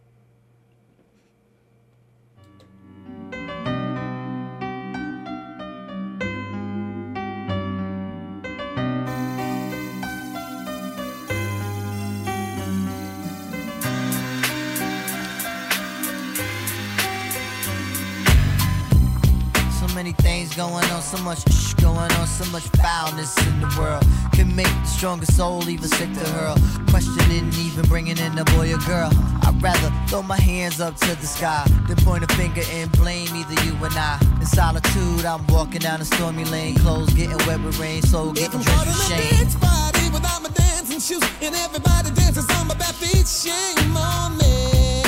So many things going on, so much shh going on, so much foulness in the world. Can make the strongest soul even sick to hurl. Questioning, even bringing in a boy or girl. I'd rather throw my hands up to the sky than point a finger and blame either you or I. In solitude, I'm walking down a stormy lane, clothes getting wet with rain, soul getting drenched with shame. Dance party without my dancing shoes, and everybody dances on my bare feet. Shame on me.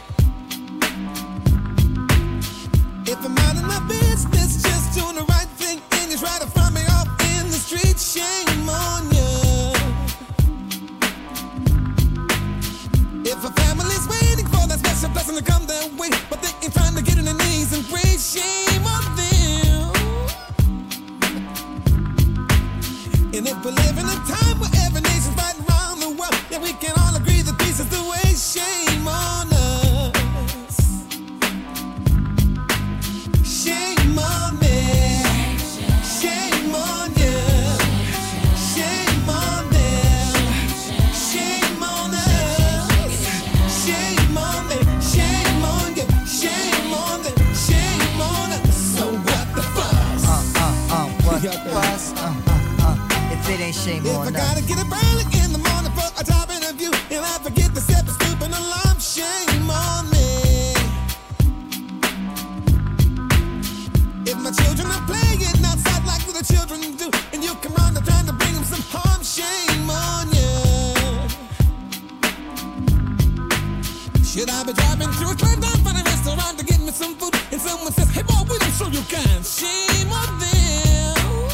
If I'm out of my business, just doing the right thing, and you try to find me off in the street, shame on you. If a family's waiting for that special blessing to come their way, but they ain't trying to get on their knees and pray, shame on them. And if we live in a time where every nation's fighting around the world, yeah, we can all agree that peace is the way, shame on us. Shame on me, shame on you, shame on them, shame on us, shame on me, shame on you, shame on them, shame on us. So what the fuss? Uh, uh, uh, what the fuss? Uh, uh, uh, if it ain't shame If on I us. gotta get up early in the morning for a job interview, and I forget to set the stupid alarm, shame on me. If my children are playing outside like the children do, and you come round and trying to bring them some harm, shame on you. Should I be driving through a climb down for the restaurant to get me some food, and someone says, hey boy, we don't show you kind, shame on them.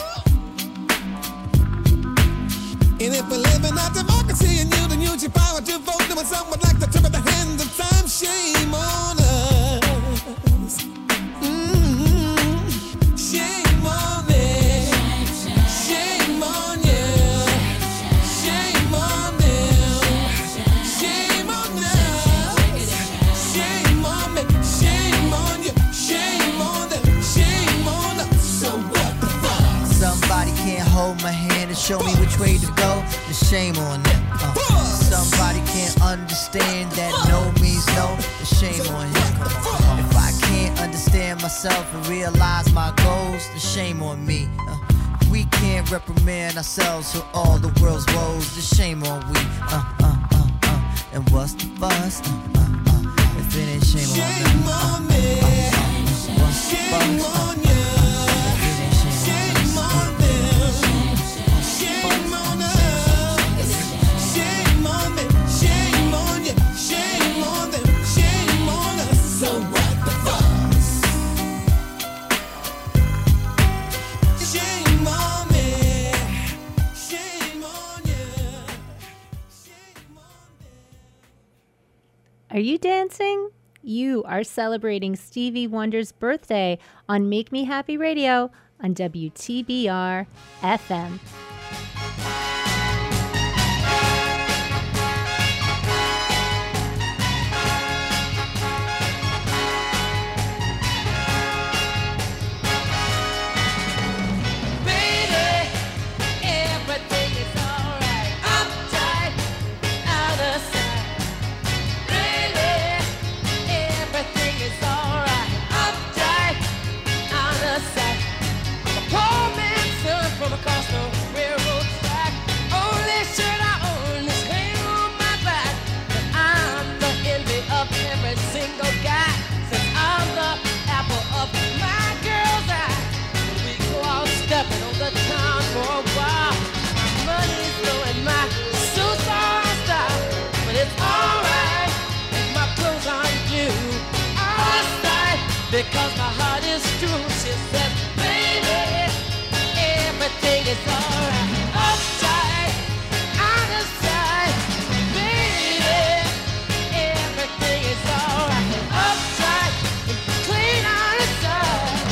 And if we're living our democracy and you don't use your power to vote, then when someone like to trip at the hand of time, shame on us. Mm-hmm. Shame on me, shame on you, shame on them, shame on us, shame on me, shame on you, shame on them, shame on us. So what the fuck? Somebody can't hold my hand and show me which way to go. The shame on them. Uh, somebody can't understand that no means no. The shame on him. If I can't understand myself and realize my goals, the shame on me. Uh, if we can't reprimand ourselves for all the world's woes, the shame on we. Uh, uh, uh, uh. And what's the fuss? Uh, uh, uh. If it ain't shame on them. Shame on me, Uh, uh, uh. What's the shame fuss? Uh, on you, if it ain't shame shame on us. on them, shame on us, shame on me, Are you dancing? You are celebrating Stevie Wonder's birthday on Make Me Happy Radio on W T B R F M. Because my heart is true, she said, baby, everything is alright. Upside, out of sight, baby, everything is alright. Upside, clean out of sight.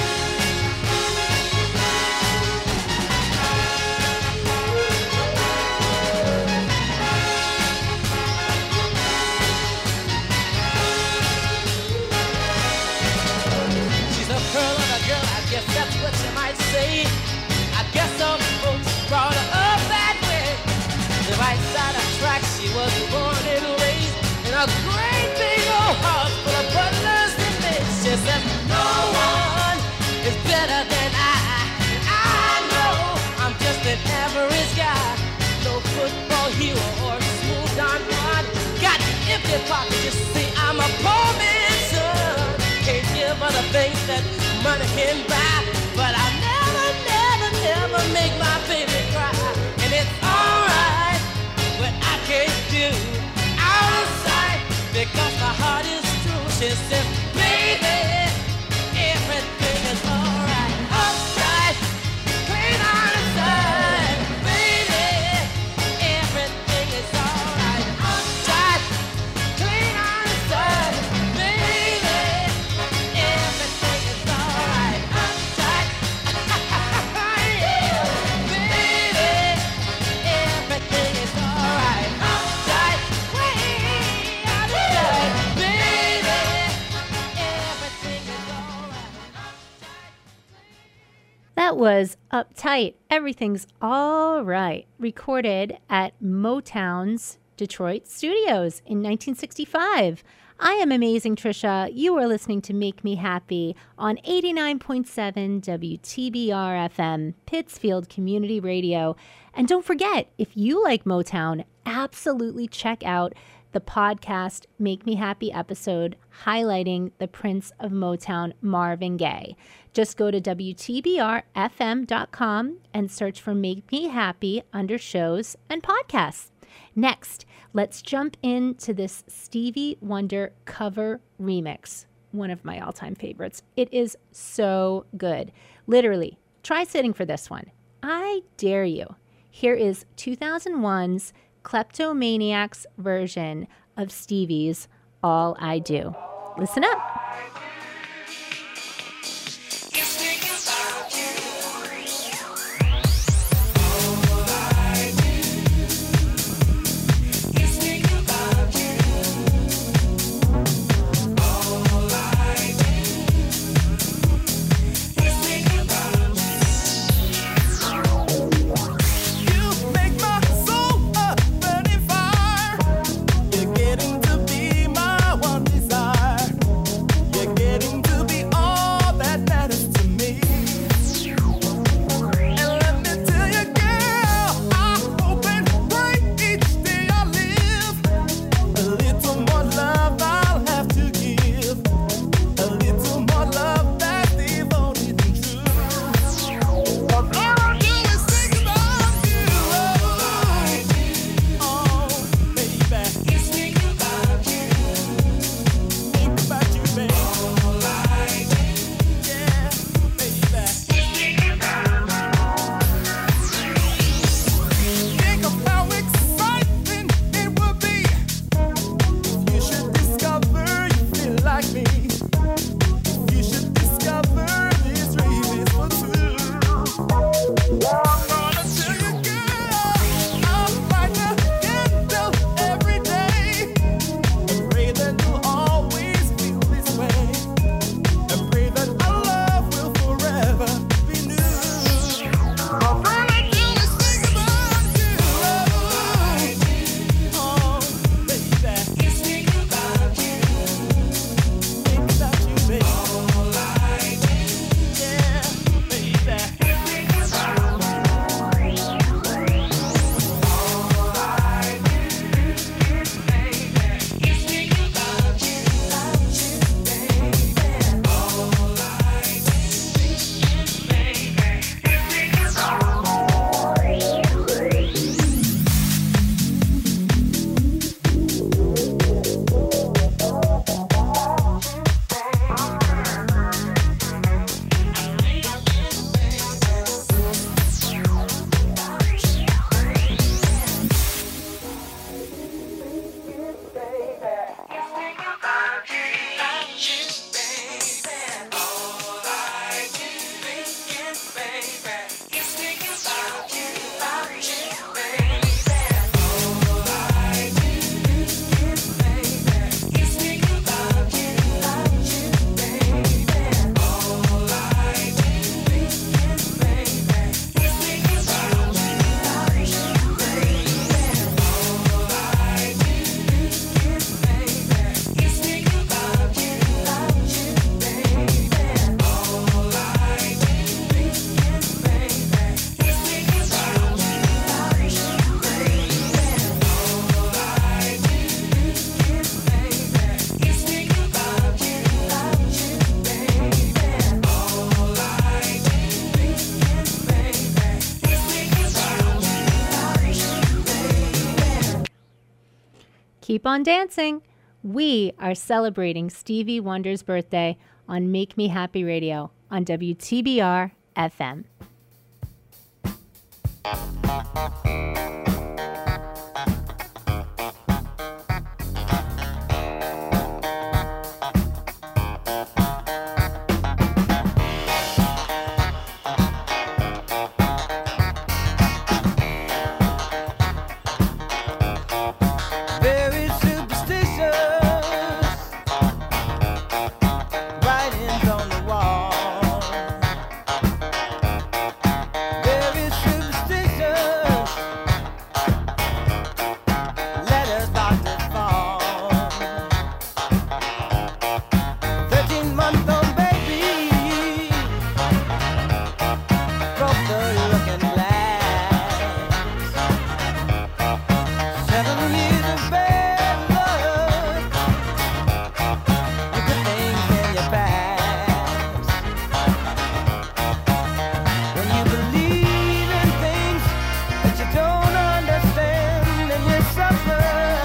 She's a pearl of a girl, I guess that's what you might say. I guess some folks brought her up that way. The right side of tracks, she was born and raised in a great big old house full of butlers and maids. She says, no one is better than I. And I know I'm just an average guy. No football hero or smooth Don Juan. Got empty pockets, you see, I'm a poor man's son. Can't give her the things that money can buy, but I never, never, never make my baby cry. And it's alright what I can't do out of sight, because my heart is true. She says, baby, everything is alright. Upside, clean out of sight, baby, everything is alright. Upside, clean out of sight, baby, everything is alright. Upside, yeah, baby, everything is alright. Upside, way out of sight, baby, everything is alright. That was Uptight, Everything's All Right, recorded at Motown's Detroit studios in nineteen sixty-five. I am Amazing Trisha. You are listening to Make Me Happy on eighty-nine point seven W T B R F M, Pittsfield Community Radio. And don't forget, if you like Motown, absolutely check out the podcast Make Me Happy episode highlighting the Prince of Motown, Marvin Gaye. Just go to W T B R F M dot com and search for Make Me Happy under shows and podcasts. Next, let's jump into this Stevie Wonder cover remix, one of my all-time favorites. It is so good. Literally, try sitting for this one. I dare you. Here is two thousand one's Kleptomaniacs version of Stevie's All I Do. Listen up. You make my soul a burning fire. You're getting to be my one desire. keep on dancing. We are celebrating Stevie Wonder's birthday on Make Me Happy Radio on W T B R F M. Very superstitious, writings on the wall. Very superstitious, letters about to fall. Thirteen-month-old baby broke the looking glass. Seven years of bad luck, good things in your past. When you believe in things that you don't understand, and you suffer.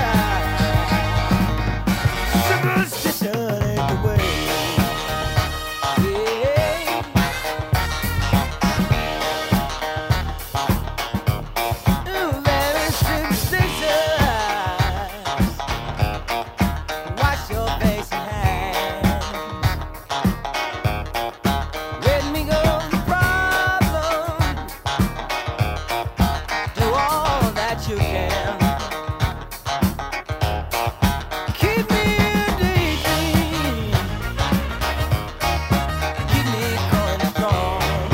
Superstition ain't the way. Yeah. Ooh, very superstitious. Wash your face and hands. Let me go the problem. Do all that you can. Keep me daydream. Keep me going strong.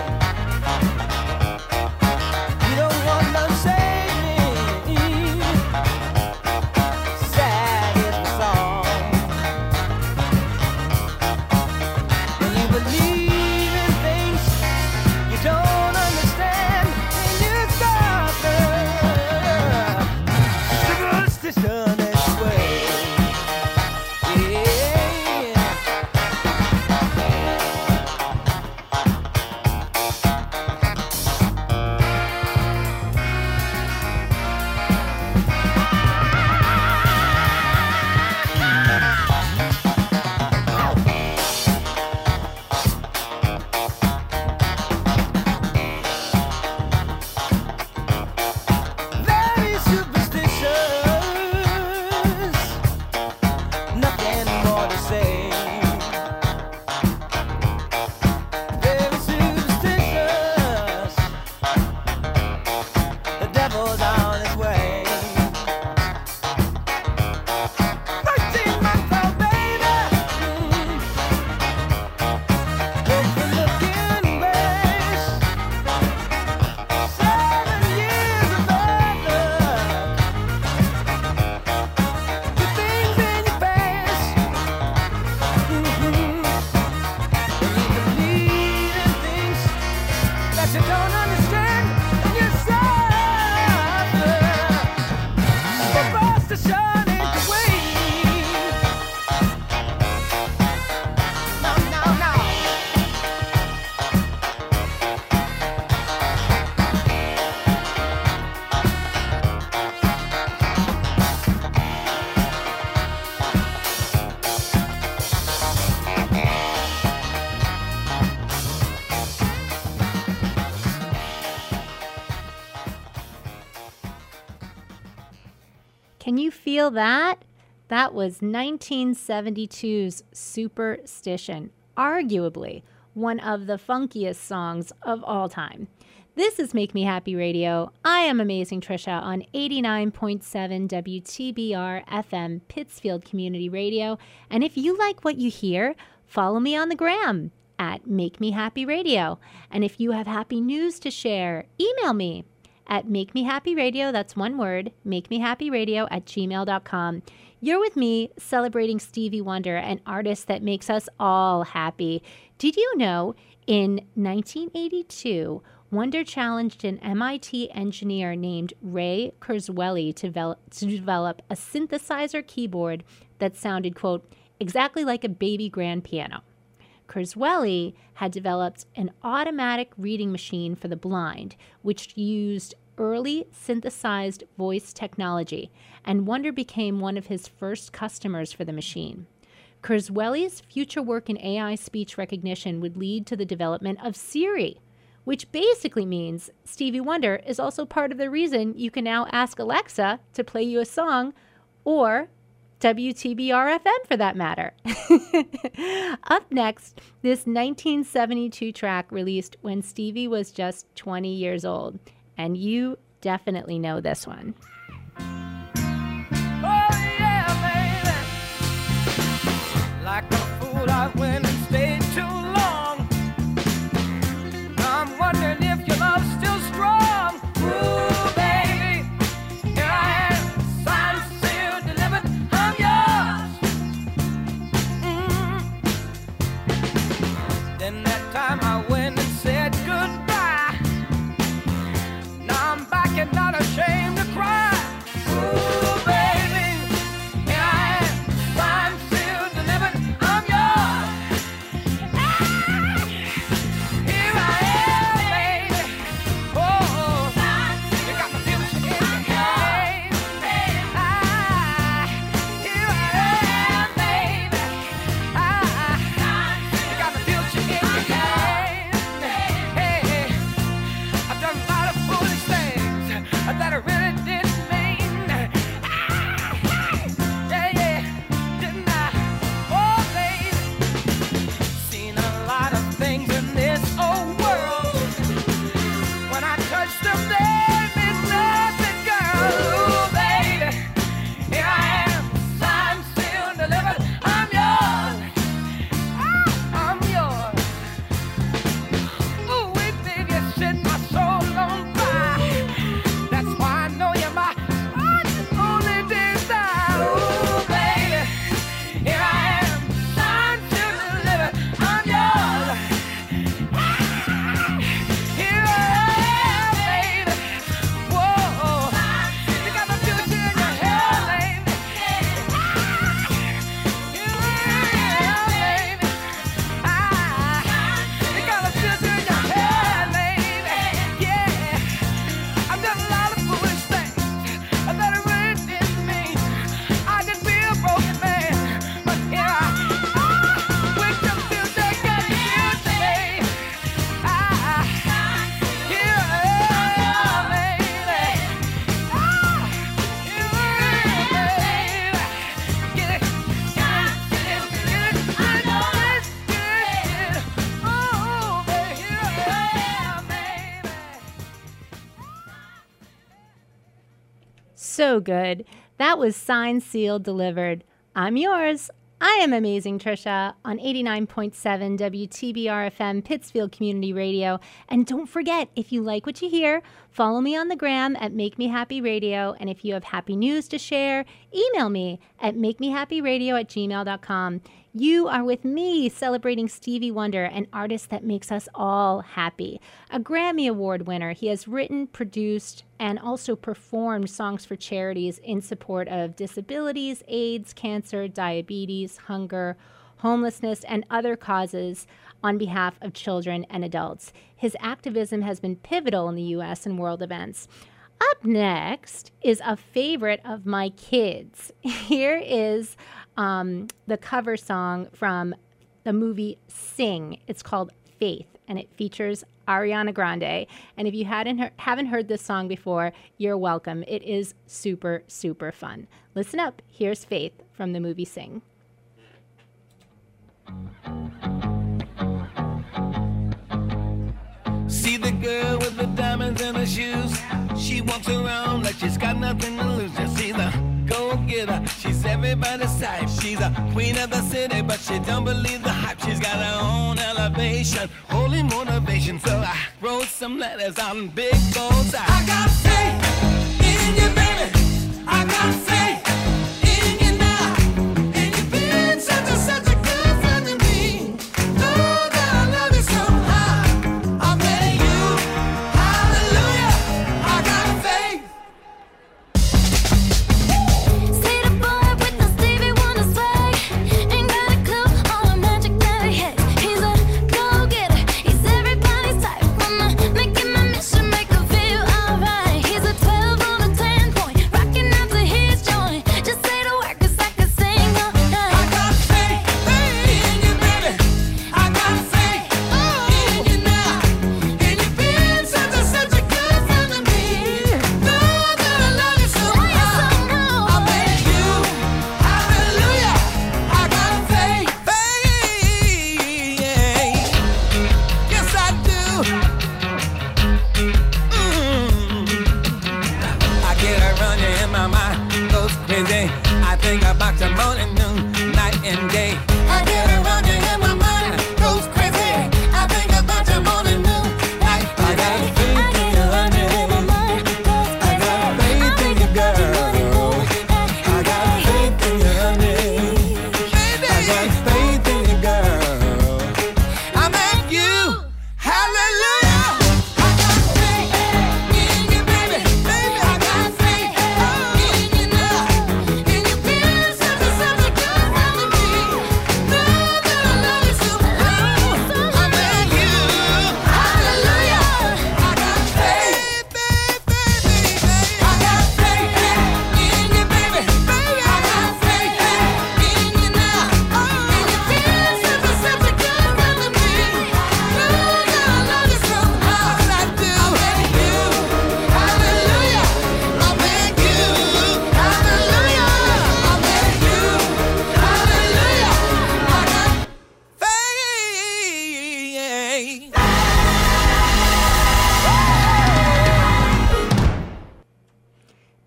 You don't want no saving. Sad is the song. When you believe in things you don't understand, and you suffer. Superstition is the way. Yeah. Very superstitious, nothing more to say. Very superstitious, the devil's on his way. Thirteen-month-old baby, broke the looking glass. Seven years of bad luck, good things in your past. Mhm. When you believe in things that you don't understand, and you suffer. Superstition ain't the way. No, no, no. Can you feel that? That was nineteen seventy-two's Superstition, arguably one of the funkiest songs of all time. This is Make Me Happy Radio. I am Amazing Trisha on eighty-nine point seven W T B R F M Pittsfield Community Radio. And if you like what you hear, follow me on the gram at Make Me Happy Radio. And if you have happy news to share, email me at Make Me Happy Radio, that's one word, Make Me Happy Radio at gmail dot com. You're with me celebrating Stevie Wonder, an artist that makes us all happy. Did you know in nineteen eighty-two, Wonder challenged an M I T engineer named Ray Kurzweil to develop, to develop a synthesizer keyboard that sounded, quote, exactly like a baby grand piano. Kurzweil had developed an automatic reading machine for the blind, which used early synthesized voice technology, and Wonder became one of his first customers for the machine. Kurzweil's future work in A I speech recognition would lead to the development of Siri, which basically means Stevie Wonder is also part of the reason you can now ask Alexa to play you a song, or W T B R F M for that matter. Up next, this nineteen seventy-two track released when Stevie was just twenty years old. And you definitely know this one. Oh yeah, baby. Like a fool, I went and stayed too long. I'm wondering if your love's still strong. Ooh, baby, here I am, signed, sealed, delivered. I'm yours. Mm. Then that time I went and said goodbye. Now I'm back and not ashamed to cry. Ooh, baby, here I am, signed, sealed, delivered. I'm yours. Ah, here I am, baby. Oh, you got my future in your hands. Ah, here I am, baby. Ah, you got my future in your hands. Hey, I've done a lot of foolish things that I really didn't mean. Yeah, yeah, didn't I? Oh, baby, seen a lot of things in this old world. When I touch them, they mean nothing, girl. Ooh, baby, here I am, signed, sealed, delivered. I'm yours. Ah, I'm yours. Ooh, wait, baby, you set my soul on fire. That's why I know you're my only desire. Ooh, baby, here I am, signed, sealed, delivered. I'm yours. Ah, here I am, baby. Whoa, you got my future in your hand, baby. Ah, here I am, baby. Ah, you got my future in your hand, baby. Yeah, I've done a lot of foolish things that I really didn't mean. I could be a broken man, but here I am with your future getting here today. Ah, here I am, baby. Ah, here I am, baby. Get it, get it, get it, I know it's good. Oh, baby, here I am, baby. So good. That was signed, sealed, delivered. I'm yours. I am Amazing Trisha on eighty-nine point seven W T B R F M Pittsfield Community Radio. And don't forget, if you like what you hear, follow me on the gram at Make Me Happy Radio. And if you have happy news to share, email me at makemehappyradio at gmail dot com. You are with me celebrating Stevie Wonder, an artist that makes us all happy. A Grammy Award winner, he has written, produced, and also performed songs for charities in support of disabilities, AIDS, cancer, diabetes, hunger, homelessness, and other causes on behalf of children and adults. His activism has been pivotal in the U S and world events. Up next is a favorite of my kids. Here is um, the cover song from the movie Sing. It's called Faith, and it features Ariana Grande. And if you hadn't he- haven't heard this song before, you're welcome. It is super, super fun. Listen up. Here's Faith from the movie Sing. See the girl with the diamonds in her shoes. She walks around like she's got nothing to lose. Just see the go-getter. She's everybody's type. She's a queen of the city, but she don't believe the hype. She's got her own elevation, holy motivation. So I wrote some letters on big goals. I, I got faith in you, baby. I got faith in you now. And you've been such a, such a good friend to me. Know that I love you so high. I'm letting you, hallelujah. I got faith. See the boy with the Stevie Wonder swag. Ain't got a clue all the magic that he has. He's a go-getter. He's everybody's type. Wanna make him a mission, make her feel alright.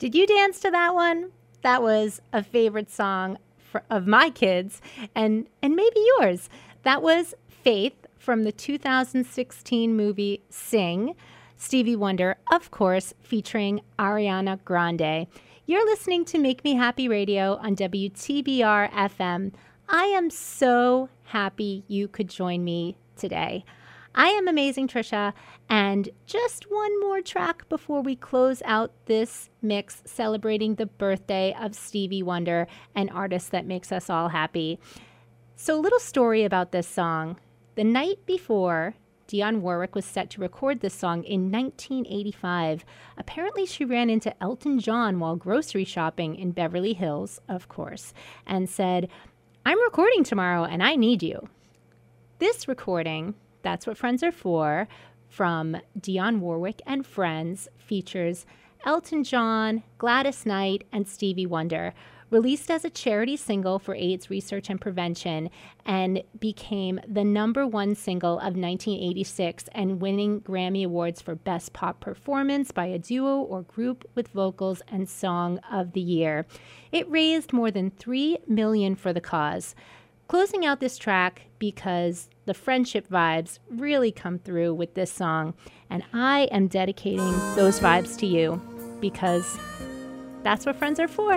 Did you dance to that one? That was a favorite song for, of my kids and, and maybe yours. That was Faith from the two thousand sixteen movie Sing. Stevie Wonder, of course, featuring Ariana Grande. You're listening to Make Me Happy Radio on W T B R F M. I am so happy you could join me today. I am Amazing Trisha, and just one more track before we close out this mix celebrating the birthday of Stevie Wonder, an artist that makes us all happy. So a little story about this song. The night before, Dionne Warwick was set to record this song in nineteen eighty-five. Apparently, she ran into Elton John while grocery shopping in Beverly Hills, of course, and said, "I'm recording tomorrow and I need you." This recording, That's What Friends Are For, from Dionne Warwick and Friends, features Elton John, Gladys Knight, and Stevie Wonder, released as a charity single for AIDS research and prevention, and became the number one single of nineteen eighty-six and winning Grammy Awards for Best Pop Performance by a Duo or Group with Vocals and Song of the Year. It raised more than three million dollars for the cause. Closing out this track because the friendship vibes really come through with this song, and I am dedicating those vibes to you because that's what friends are for.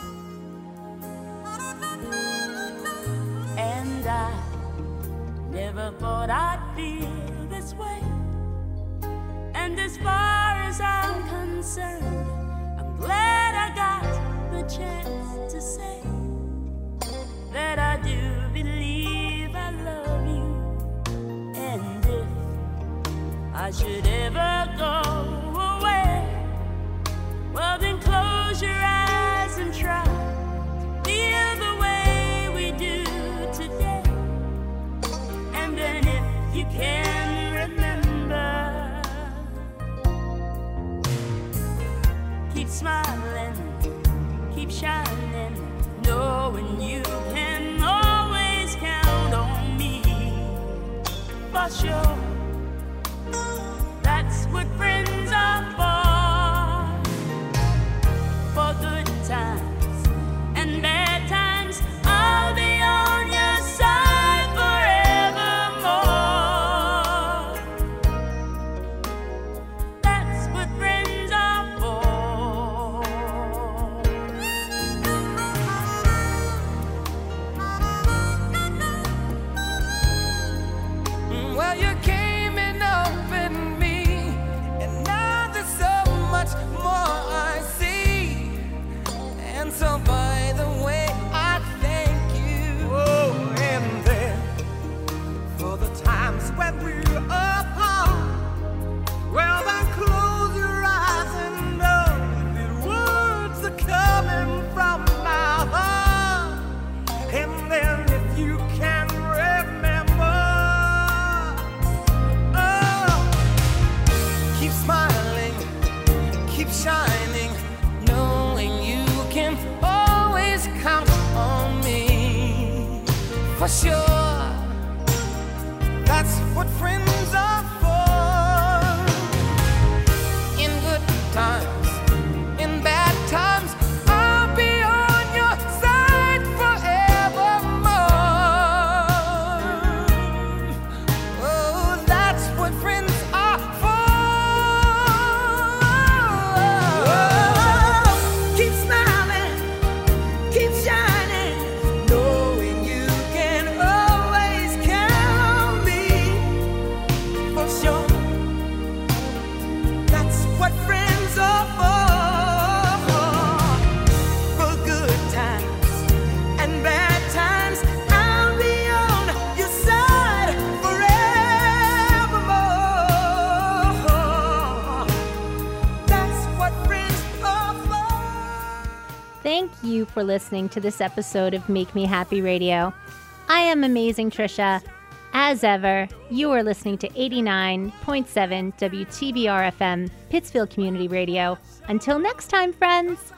And I never thought I'd feel this way. And as far as I'm concerned, I'm glad I got the chance to say that I do believe I love you. And if I should ever go away, well then close your eyes and try to feel the way we do today. And then if you can remember, keep smiling, keep shining, knowing you can always count on me. For sure, that's what friends are for. For good times and bad times, I'll be on your side forevermore. That's what friends are for. Well, you came and opened me, and now there's so much more I see. And so, by the way, I thank you. Oh, and then for the times when we're apart, well, then close your eyes and know the words are coming from my heart. And then if you can remember, keep smiling, keep shining, knowing you can always count on me. For sure, that's what friends are for. In good times, in bad times, I'll be on your side forevermore. Oh, that's what friends are for. Keep smiling, keep shining, knowing you can always count on me. For sure, that's what friends are for. For good times and bad times, I'll be on your side forevermore. That's what friends are for. Thank you for listening to this episode of Make Me Happy Radio. I am Amazing Trisha. As ever, you are listening to eighty-nine point seven W T B R F M, Pittsfield Community Radio. Until next time, friends.